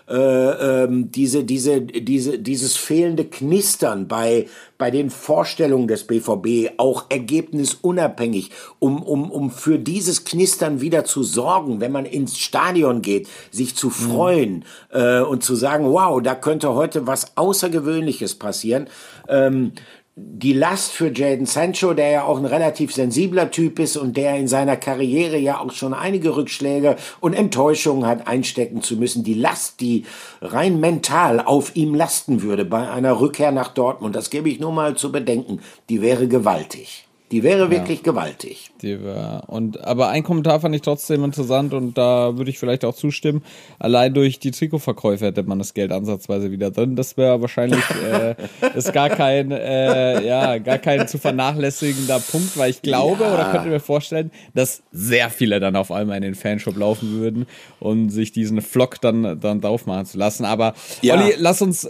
dieses fehlende Knistern bei den Vorstellungen des BVB, auch ergebnisunabhängig, um für dieses Knistern wieder zu sorgen, wenn man ins Stadion geht, sich zu freuen und zu sagen, wow, da könnte heute was Außergewöhnliches passieren. Die Last für Jadon Sancho, der ja auch ein relativ sensibler Typ ist und der in seiner Karriere ja auch schon einige Rückschläge und Enttäuschungen hat einstecken zu müssen, die Last, die rein mental auf ihm lasten würde bei einer Rückkehr nach Dortmund, das gebe ich nur mal zu bedenken, die wäre gewaltig. Die wäre wirklich gewaltig. Aber ein Kommentar fand ich trotzdem interessant und da würde ich vielleicht auch zustimmen. Allein durch die Trikotverkäufe hätte man das Geld ansatzweise wieder drin. Das wäre wahrscheinlich ist gar kein zu vernachlässigender Punkt, weil ich glaube oder könnte mir vorstellen, dass sehr viele dann auf einmal in den Fanshop laufen würden und sich diesen Vlog dann drauf machen zu lassen. Aber Olli, lass uns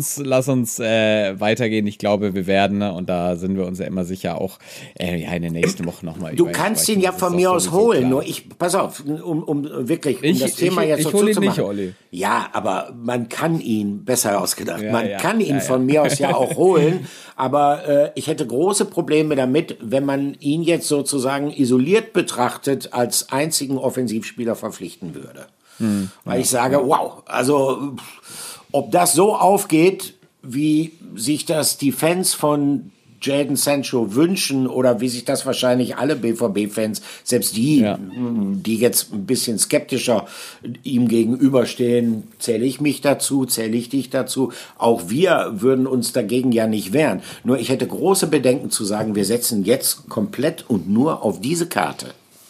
weitergehen. Ich glaube, wir werden, und da sind wir uns ja immer sicher, auch in den nächsten Wochen nochmal. Du kannst ihn ja von mir aus holen, nur pass auf, um das Thema jetzt noch zuzumachen. Nicht, Olli. Ja, aber man kann ihn, besser ausgedacht, kann ihn von mir aus ja auch holen, aber ich hätte große Probleme damit, wenn man ihn jetzt sozusagen isoliert betrachtet als einzigen Offensivspieler verpflichten würde. Weil ich sage, wow, also ob das so aufgeht, wie sich das die Fans von Jadon Sancho wünschen oder wie sich das wahrscheinlich alle BVB-Fans, selbst die jetzt ein bisschen skeptischer ihm gegenüberstehen, zähle ich mich dazu, zähle ich dich dazu. Auch wir würden uns dagegen ja nicht wehren. Nur ich hätte große Bedenken zu sagen, wir setzen jetzt komplett und nur auf diese Karte.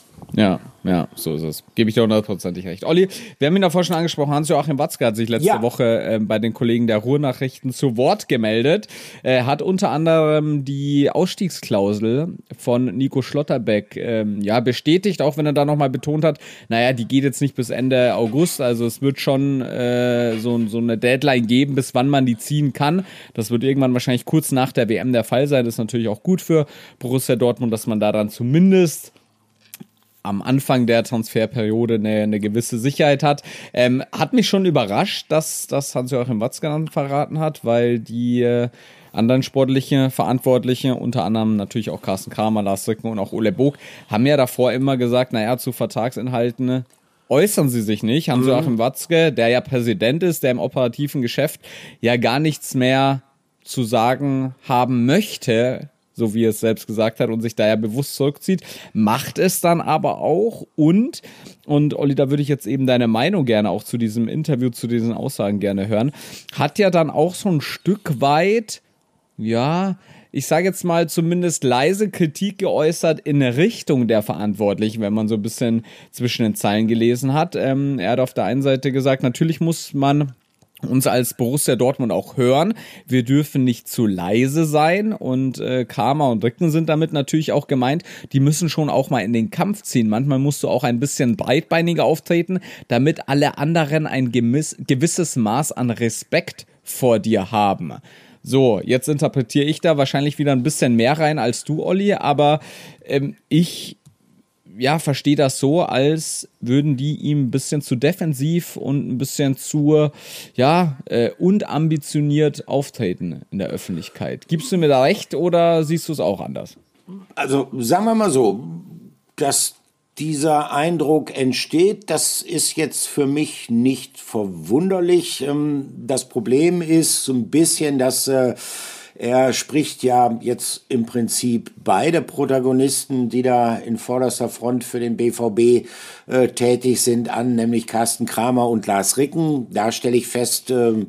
Ja, so ist es. Gebe ich dir 100%ig recht. Olli, wir haben ihn davor schon angesprochen, Hans-Joachim Watzke hat sich letzte Woche bei den Kollegen der Ruhrnachrichten zu Wort gemeldet. Er hat unter anderem die Ausstiegsklausel von Nico Schlotterbeck bestätigt, auch wenn er da nochmal betont hat, die geht jetzt nicht bis Ende August, also es wird schon so eine Deadline geben, bis wann man die ziehen kann. Das wird irgendwann wahrscheinlich kurz nach der WM der Fall sein. Das ist natürlich auch gut für Borussia Dortmund, dass man da dann zumindest am Anfang der Transferperiode eine gewisse Sicherheit hat. Hat mich schon überrascht, dass das Hans-Joachim Watzke dann verraten hat, weil die anderen sportliche Verantwortliche, unter anderem natürlich auch Carsten Kramer, Lars Ricken und auch Ole Bog, haben ja davor immer gesagt, zu Vertragsinhalten äußern sie sich nicht. Hans-Joachim Watzke, der ja Präsident ist, der im operativen Geschäft ja gar nichts mehr zu sagen haben möchte, so wie er es selbst gesagt hat und sich da ja bewusst zurückzieht, macht es dann aber auch und Olli, da würde ich jetzt eben deine Meinung gerne auch zu diesem Interview, zu diesen Aussagen gerne hören, hat ja dann auch so ein Stück weit, ich sage jetzt mal zumindest leise Kritik geäußert in Richtung der Verantwortlichen, wenn man so ein bisschen zwischen den Zeilen gelesen hat. Er hat auf der einen Seite gesagt, natürlich muss man uns als Borussia Dortmund auch hören. Wir dürfen nicht zu leise sein und Kramer und Ricken sind damit natürlich auch gemeint. Die müssen schon auch mal in den Kampf ziehen. Manchmal musst du auch ein bisschen breitbeiniger auftreten, damit alle anderen ein gewisses Maß an Respekt vor dir haben. So, jetzt interpretiere ich da wahrscheinlich wieder ein bisschen mehr rein als du, Olli, aber ich verstehe das so, als würden die ihm ein bisschen zu defensiv und ein bisschen zu, und ambitioniert auftreten in der Öffentlichkeit. Gibst du mir da recht oder siehst du es auch anders? Also sagen wir mal so, dass dieser Eindruck entsteht, das ist jetzt für mich nicht verwunderlich. Das Problem ist so ein bisschen, dass er spricht ja jetzt im Prinzip beide Protagonisten, die da in vorderster Front für den BVB tätig sind, an, nämlich Carsten Kramer und Lars Ricken. Da stelle ich fest,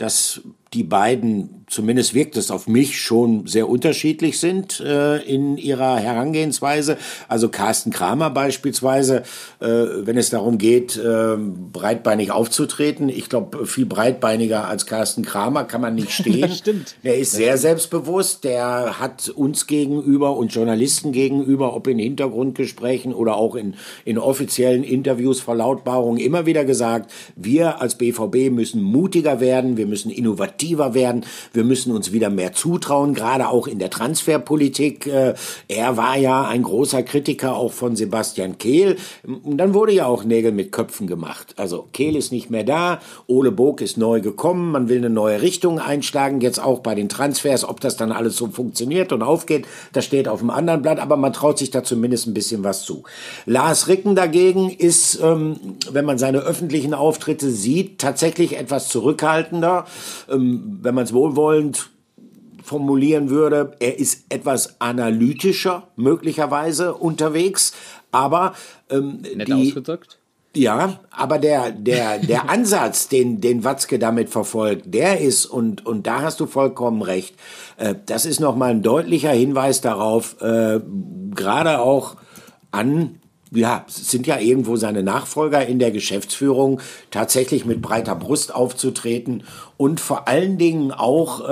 dass die beiden, zumindest wirkt es auf mich, schon sehr unterschiedlich sind in ihrer Herangehensweise. Also Carsten Kramer beispielsweise, wenn es darum geht, breitbeinig aufzutreten. Ich glaube, viel breitbeiniger als Carsten Kramer kann man nicht stehen. Das stimmt. Der ist sehr selbstbewusst. Der hat uns gegenüber und Journalisten gegenüber, ob in Hintergrundgesprächen oder auch in offiziellen Interviews, Verlautbarungen, immer wieder gesagt, wir als BVB müssen mutiger werden, wir müssen innovativer werden, wir müssen uns wieder mehr zutrauen, gerade auch in der Transferpolitik. Er war ja ein großer Kritiker auch von Sebastian Kehl. Und dann wurde ja auch Nägel mit Köpfen gemacht. Also Kehl ist nicht mehr da, Ole Bog ist neu gekommen, man will eine neue Richtung einschlagen, jetzt auch bei den Transfers. Ob das dann alles so funktioniert und aufgeht, das steht auf dem anderen Blatt, aber man traut sich da zumindest ein bisschen was zu. Lars Ricken dagegen ist, wenn man seine öffentlichen Auftritte sieht, tatsächlich etwas zurückhaltender. Wenn man es wohlwollend formulieren würde, er ist etwas analytischer möglicherweise unterwegs, aber nett ausgedrückt. Ja, aber der Ansatz, den Watzke damit verfolgt, der ist, und da hast du vollkommen recht, das ist nochmal ein deutlicher Hinweis darauf, gerade auch an, ja, es sind ja irgendwo seine Nachfolger in der Geschäftsführung, tatsächlich mit breiter Brust aufzutreten und vor allen Dingen auch,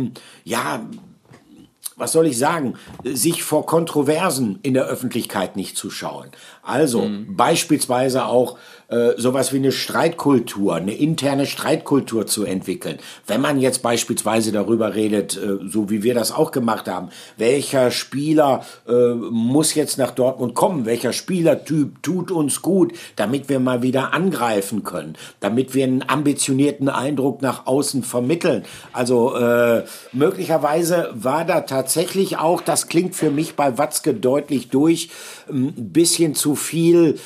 was soll ich sagen, sich vor Kontroversen in der Öffentlichkeit nicht zu schauen. Also beispielsweise auch sowas wie eine Streitkultur, eine interne Streitkultur zu entwickeln. Wenn man jetzt beispielsweise darüber redet, so wie wir das auch gemacht haben, welcher Spieler muss jetzt nach Dortmund kommen, welcher Spielertyp tut uns gut, damit wir mal wieder angreifen können, damit wir einen ambitionierten Eindruck nach außen vermitteln. Also möglicherweise war da tatsächlich auch, das klingt für mich bei Watzke deutlich durch, ein bisschen zu viel,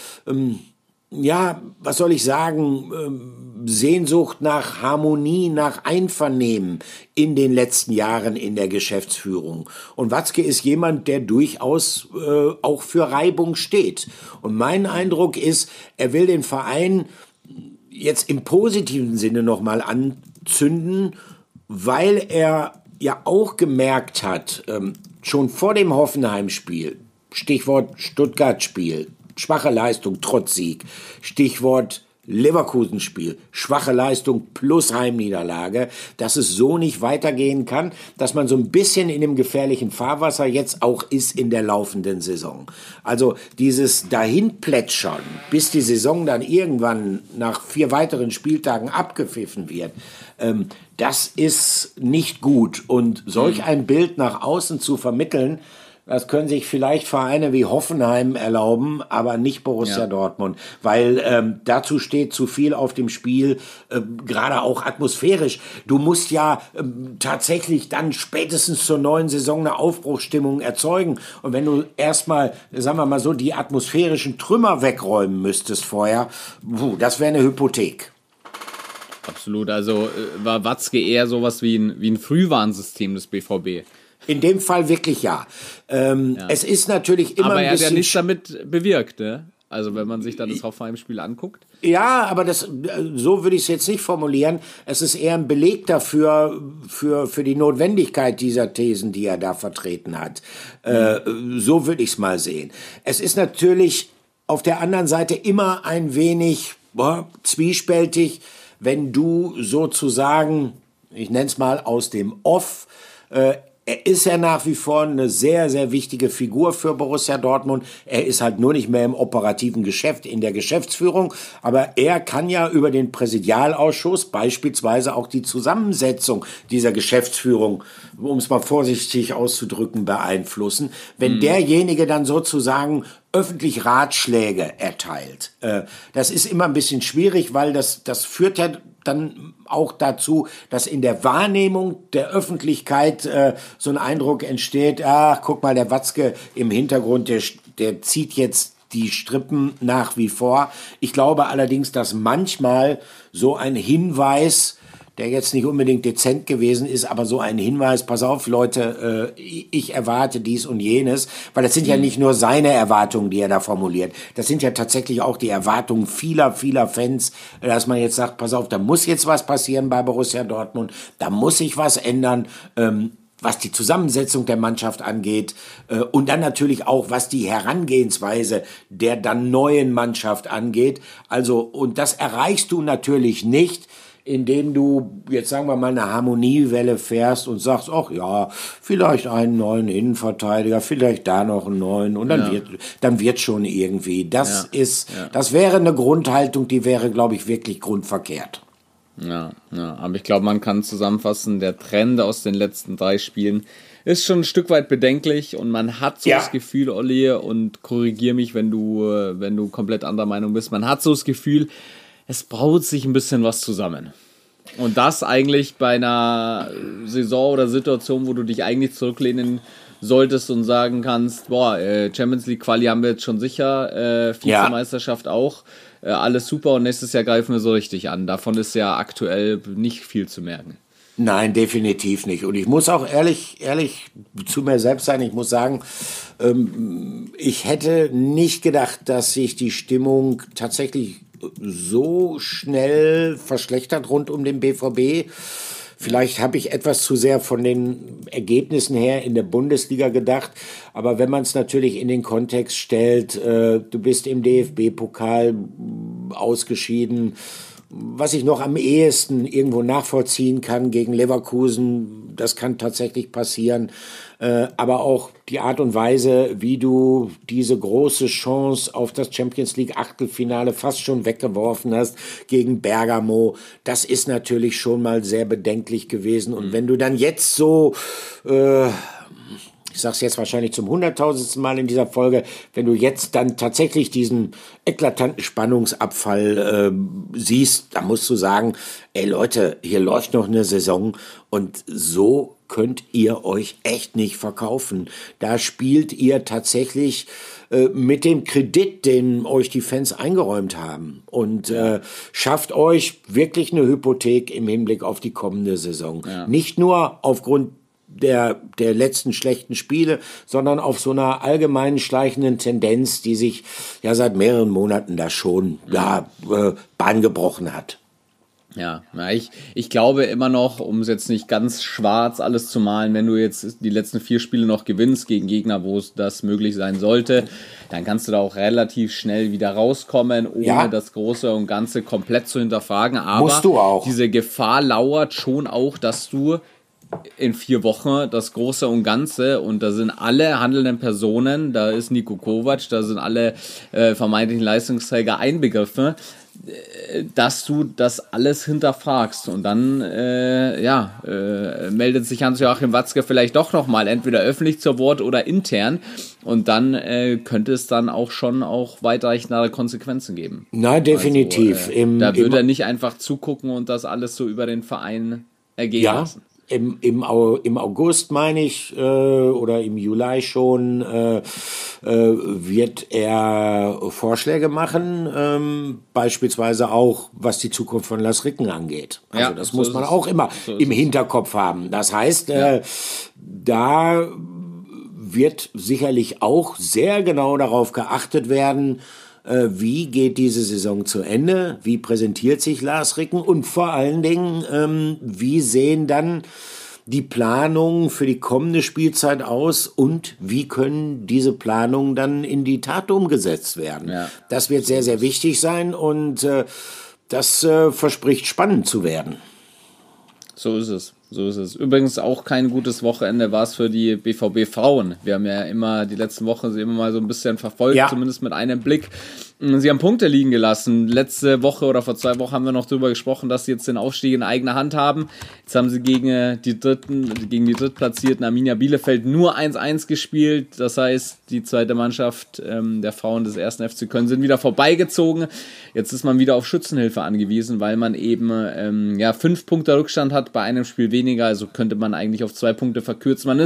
was soll ich sagen, Sehnsucht nach Harmonie, nach Einvernehmen in den letzten Jahren in der Geschäftsführung. Und Watzke ist jemand, der durchaus auch für Reibung steht. Und mein Eindruck ist, er will den Verein jetzt im positiven Sinne nochmal anzünden, weil er ja auch gemerkt hat, schon vor dem Hoffenheim-Spiel, Stichwort Stuttgart-Spiel, schwache Leistung trotz Sieg, Stichwort Leverkusen-Spiel, schwache Leistung plus Heimniederlage, dass es so nicht weitergehen kann, dass man so ein bisschen in dem gefährlichen Fahrwasser jetzt auch ist in der laufenden Saison. Also dieses Dahinplätschern, bis die Saison dann irgendwann nach 4 weiteren Spieltagen abgepfiffen wird, das ist nicht gut. Und solch ein Bild nach außen zu vermitteln, das können sich vielleicht Vereine wie Hoffenheim erlauben, aber nicht Borussia Dortmund, weil dazu steht zu viel auf dem Spiel, gerade auch atmosphärisch. Du musst ja tatsächlich dann spätestens zur neuen Saison eine Aufbruchsstimmung erzeugen. Und wenn du erstmal, sagen wir mal so, die atmosphärischen Trümmer wegräumen müsstest vorher, das wäre eine Hypothek. Absolut, also war Watzke eher sowas wie ein Frühwarnsystem des BVB. In dem Fall wirklich ja. Es ist natürlich immer aber ein bisschen... Aber er hat ja nichts damit bewirkt, ne? Also wenn man sich dann das Hoffenheim-Spiel anguckt. Ja, aber so würde ich es jetzt nicht formulieren. Es ist eher ein Beleg dafür, für die Notwendigkeit dieser Thesen, die er da vertreten hat. So würde ich es mal sehen. Es ist natürlich auf der anderen Seite immer ein wenig zwiespältig, wenn du sozusagen, ich nenne es mal aus dem Off, er ist ja nach wie vor eine sehr, sehr wichtige Figur für Borussia Dortmund. Er ist halt nur nicht mehr im operativen Geschäft, in der Geschäftsführung. Aber er kann ja über den Präsidialausschuss beispielsweise auch die Zusammensetzung dieser Geschäftsführung, um es mal vorsichtig auszudrücken, beeinflussen. Wenn derjenige dann sozusagen öffentlich Ratschläge erteilt. Das ist immer ein bisschen schwierig, weil das führt ja dann auch dazu, dass in der Wahrnehmung der Öffentlichkeit so ein Eindruck entsteht, guck mal, der Watzke im Hintergrund, der zieht jetzt die Strippen nach wie vor. Ich glaube allerdings, dass manchmal so ein Hinweis der jetzt nicht unbedingt dezent gewesen ist, aber so ein Hinweis, pass auf Leute, ich erwarte dies und jenes, weil das sind ja nicht nur seine Erwartungen, die er da formuliert, das sind ja tatsächlich auch die Erwartungen vieler Fans, dass man jetzt sagt, pass auf, da muss jetzt was passieren bei Borussia Dortmund, da muss sich was ändern, was die Zusammensetzung der Mannschaft angeht und dann natürlich auch, was die Herangehensweise der dann neuen Mannschaft angeht. Also, und das erreichst du natürlich nicht, indem du, jetzt sagen wir mal, eine Harmoniewelle fährst und sagst, ach ja, vielleicht einen neuen Innenverteidiger, vielleicht da noch einen neuen und dann wird schon irgendwie. Das wäre eine Grundhaltung, die wäre, glaube ich, wirklich grundverkehrt. Ja, aber ich glaube, man kann zusammenfassen, der Trend aus den letzten 3 Spielen ist schon ein Stück weit bedenklich und man hat so das Gefühl, Olli, und korrigier mich, wenn du komplett anderer Meinung bist, man hat so das Gefühl, es braut sich ein bisschen was zusammen. Und das eigentlich bei einer Saison oder Situation, wo du dich eigentlich zurücklehnen solltest und sagen kannst, Champions League Quali haben wir jetzt schon sicher, Vizemeisterschaft auch, alles super und nächstes Jahr greifen wir so richtig an. Davon ist ja aktuell nicht viel zu merken. Nein, definitiv nicht. Und ich muss auch ehrlich zu mir selbst sein, ich muss sagen, ich hätte nicht gedacht, dass sich die Stimmung tatsächlich so schnell verschlechtert rund um den BVB. Vielleicht habe ich etwas zu sehr von den Ergebnissen her in der Bundesliga gedacht, aber wenn man es natürlich in den Kontext stellt, du bist im DFB-Pokal ausgeschieden, was ich noch am ehesten irgendwo nachvollziehen kann gegen Leverkusen, das kann tatsächlich passieren, aber auch die Art und Weise, wie du diese große Chance auf das Champions League Achtelfinale fast schon weggeworfen hast gegen Bergamo, das ist natürlich schon mal sehr bedenklich gewesen. Und wenn du dann jetzt so, ich sag's jetzt wahrscheinlich zum 100.000. Mal in dieser Folge, wenn du jetzt dann tatsächlich diesen eklatanten Spannungsabfall siehst, dann musst du sagen, ey Leute, hier läuft noch eine Saison und so könnt ihr euch echt nicht verkaufen. Da spielt ihr tatsächlich mit dem Kredit, den euch die Fans eingeräumt haben und schafft euch wirklich eine Hypothek im Hinblick auf die kommende Saison. Ja. Nicht nur aufgrund der letzten schlechten Spiele, sondern auf so einer allgemeinen schleichenden Tendenz, die sich ja seit mehreren Monaten da schon Bahn gebrochen hat. Ja, ich glaube immer noch, um es jetzt nicht ganz schwarz alles zu malen, wenn du jetzt die letzten 4 Spiele noch gewinnst gegen Gegner, wo es das möglich sein sollte, dann kannst du da auch relativ schnell wieder rauskommen, ohne das Große und Ganze komplett zu hinterfragen. Aber musst du auch. Diese Gefahr lauert schon auch, dass du in 4 Wochen das Große und Ganze, und da sind alle handelnden Personen, da ist Niko Kovac, da sind alle vermeintlichen Leistungsträger einbegriffen, dass du das alles hinterfragst und dann meldet sich Hans-Joachim Watzke vielleicht doch nochmal, entweder öffentlich zu Wort oder intern, und dann könnte es dann auch schon weitreichendere Konsequenzen geben. Nein, definitiv. Also, da würde er nicht einfach zugucken und das alles so über den Verein ergehen lassen. Im August, meine ich, oder im Juli schon, wird er Vorschläge machen, beispielsweise auch, was die Zukunft von Lars Ricken angeht. Also das muss man auch immer im Hinterkopf haben. Das heißt, da wird sicherlich auch sehr genau darauf geachtet werden, wie geht diese Saison zu Ende, wie präsentiert sich Lars Ricken und vor allen Dingen, wie sehen dann die Planungen für die kommende Spielzeit aus und wie können diese Planungen dann in die Tat umgesetzt werden. Ja. Das wird sehr, sehr wichtig sein und das verspricht spannend zu werden. So ist es. Übrigens auch kein gutes Wochenende war es für die BVB-Frauen. Wir haben ja immer die letzten Wochen sie immer mal so ein bisschen verfolgt, zumindest mit einem Blick. Sie haben Punkte liegen gelassen. Letzte Woche oder vor 2 Wochen haben wir noch darüber gesprochen, dass sie jetzt den Aufstieg in eigener Hand haben. Jetzt haben sie gegen die drittplatzierten Arminia Bielefeld nur 1-1 gespielt. Das heißt, die zweite Mannschaft der Frauen des 1. FC Köln sind wieder vorbeigezogen. Jetzt ist man wieder auf Schützenhilfe angewiesen, weil man eben 5 Punkte Rückstand hat bei einem Spiel weniger. Also könnte man eigentlich auf 2 Punkte verkürzen. Man ist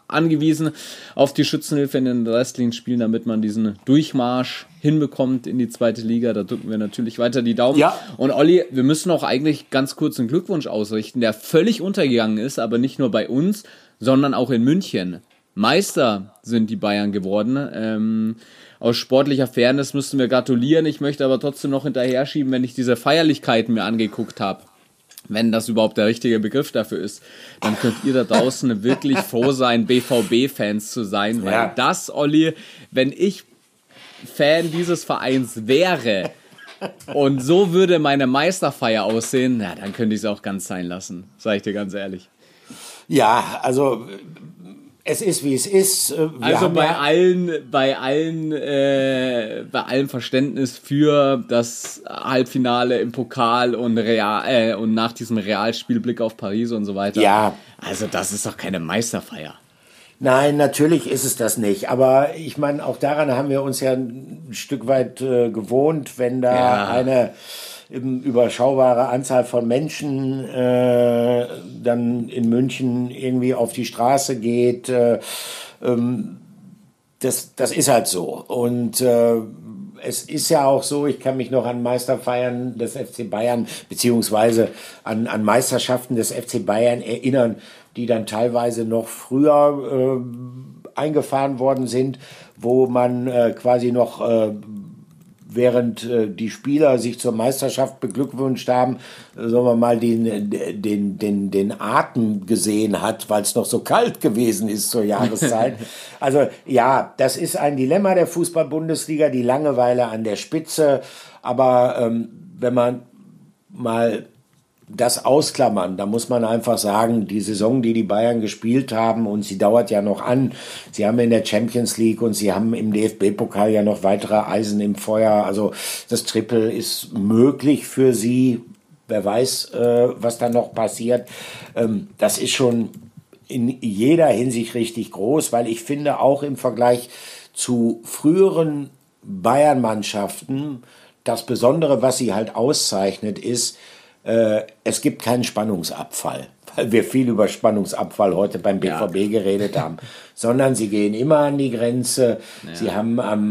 angewiesen auf die Schützenhilfe in den restlichen Spielen, damit man diesen Durchmarsch hinbekommt in die zweite Liga. Da drücken wir natürlich weiter die Daumen. Ja. Und Olli, wir müssen auch eigentlich ganz kurz einen Glückwunsch ausrichten, der völlig untergegangen ist, aber nicht nur bei uns, sondern auch in München. Meister sind die Bayern geworden. Aus sportlicher Fairness müssen wir gratulieren. Ich möchte aber trotzdem noch hinterher schieben, wenn ich diese Feierlichkeiten mir angeguckt habe. Wenn das überhaupt der richtige Begriff dafür ist, dann könnt ihr da draußen wirklich froh sein, BVB-Fans zu sein, weil das, Olli, wenn ich Fan dieses Vereins wäre und so würde meine Meisterfeier aussehen, na, dann könnte ich es auch ganz sein lassen, sage ich dir ganz ehrlich. Ja, also es ist, wie es ist. Also bei allem Verständnis für das Halbfinale im Pokal und nach diesem Realspiel Blick auf Paris und so weiter. Ja. Also das ist doch keine Meisterfeier. Nein, natürlich ist es das nicht. Aber ich meine, auch daran haben wir uns ja ein Stück weit gewohnt, wenn da eine überschaubare Anzahl von Menschen dann in München irgendwie auf die Straße geht. Das ist halt so. Und es ist ja auch so, ich kann mich noch an Meisterfeiern des FC Bayern beziehungsweise an Meisterschaften des FC Bayern erinnern, die dann teilweise noch früher eingefahren worden sind, wo man quasi noch während die Spieler sich zur Meisterschaft beglückwünscht haben, sagen wir mal, den Atem gesehen hat, weil es noch so kalt gewesen ist zur Jahreszeit. Also ja, das ist ein Dilemma der Fußball-Bundesliga, die Langeweile an der Spitze. Aber wenn man mal das ausklammern, da muss man einfach sagen, die Saison, die Bayern gespielt haben, und sie dauert ja noch an, sie haben in der Champions League und sie haben im DFB-Pokal ja noch weitere Eisen im Feuer, also das Triple ist möglich für sie, wer weiß, was da noch passiert. Das ist schon in jeder Hinsicht richtig groß, weil ich finde, auch im Vergleich zu früheren Bayern-Mannschaften, das Besondere, was sie halt auszeichnet, ist, es gibt keinen Spannungsabfall, weil wir viel über Spannungsabfall heute beim BVB geredet haben, sondern sie gehen immer an die Grenze. Ja. Sie haben am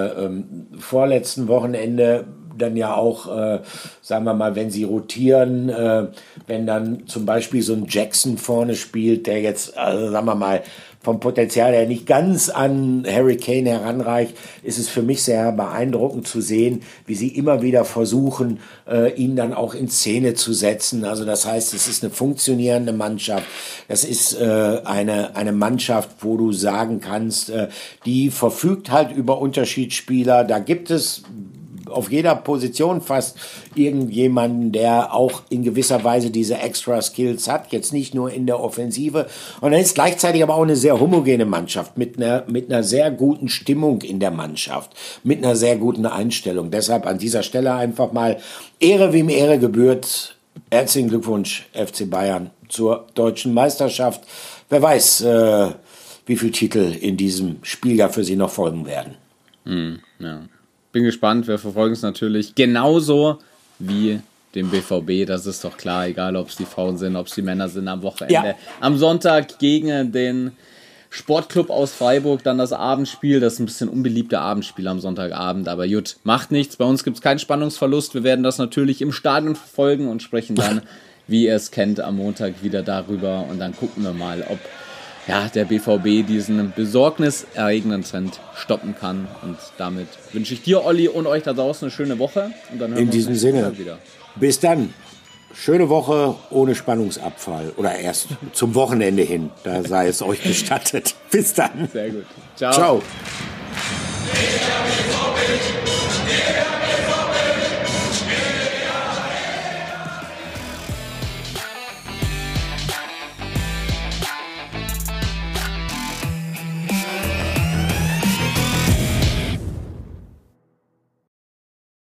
vorletzten Wochenende dann ja auch, sagen wir mal, wenn sie rotieren, wenn dann zum Beispiel so ein Jackson vorne spielt, der jetzt, also sagen wir mal, vom Potenzial her nicht ganz an Harry Kane heranreicht, ist es für mich sehr beeindruckend zu sehen, wie sie immer wieder versuchen, ihn dann auch in Szene zu setzen. Also das heißt, es ist eine funktionierende Mannschaft. Das ist eine Mannschaft, wo du sagen kannst, die verfügt halt über Unterschiedsspieler. Da gibt es auf jeder Position fast irgendjemanden, der auch in gewisser Weise diese extra Skills hat, jetzt nicht nur in der Offensive. Und dann ist gleichzeitig aber auch eine sehr homogene Mannschaft mit einer sehr guten Stimmung in der Mannschaft, mit einer sehr guten Einstellung. Deshalb an dieser Stelle einfach mal Ehre, wem Ehre gebührt. Herzlichen Glückwunsch, FC Bayern, zur deutschen Meisterschaft. Wer weiß, wie viele Titel in diesem Spieljahr für sie noch folgen werden. Ja. Bin gespannt, wir verfolgen es natürlich genauso wie den BVB, das ist doch klar, egal ob es die Frauen sind, ob es die Männer sind am Wochenende. Ja. Am Sonntag gegen den Sportclub aus Freiburg, dann das Abendspiel, das ist ein bisschen unbeliebter Abendspiel am Sonntagabend, aber gut, macht nichts, bei uns gibt es keinen Spannungsverlust, wir werden das natürlich im Stadion verfolgen und sprechen dann, wie ihr es kennt, am Montag wieder darüber und dann gucken wir mal, ob der BVB diesen besorgniserregenden Trend stoppen kann. Und damit wünsche ich dir, Olli, und euch da draußen eine schöne Woche. Und dann hören in diesem Sinne wieder. Bis dann. Schöne Woche ohne Spannungsabfall. Oder erst zum Wochenende hin. Da sei es euch gestattet. Bis dann. Sehr gut. Ciao. Ciao.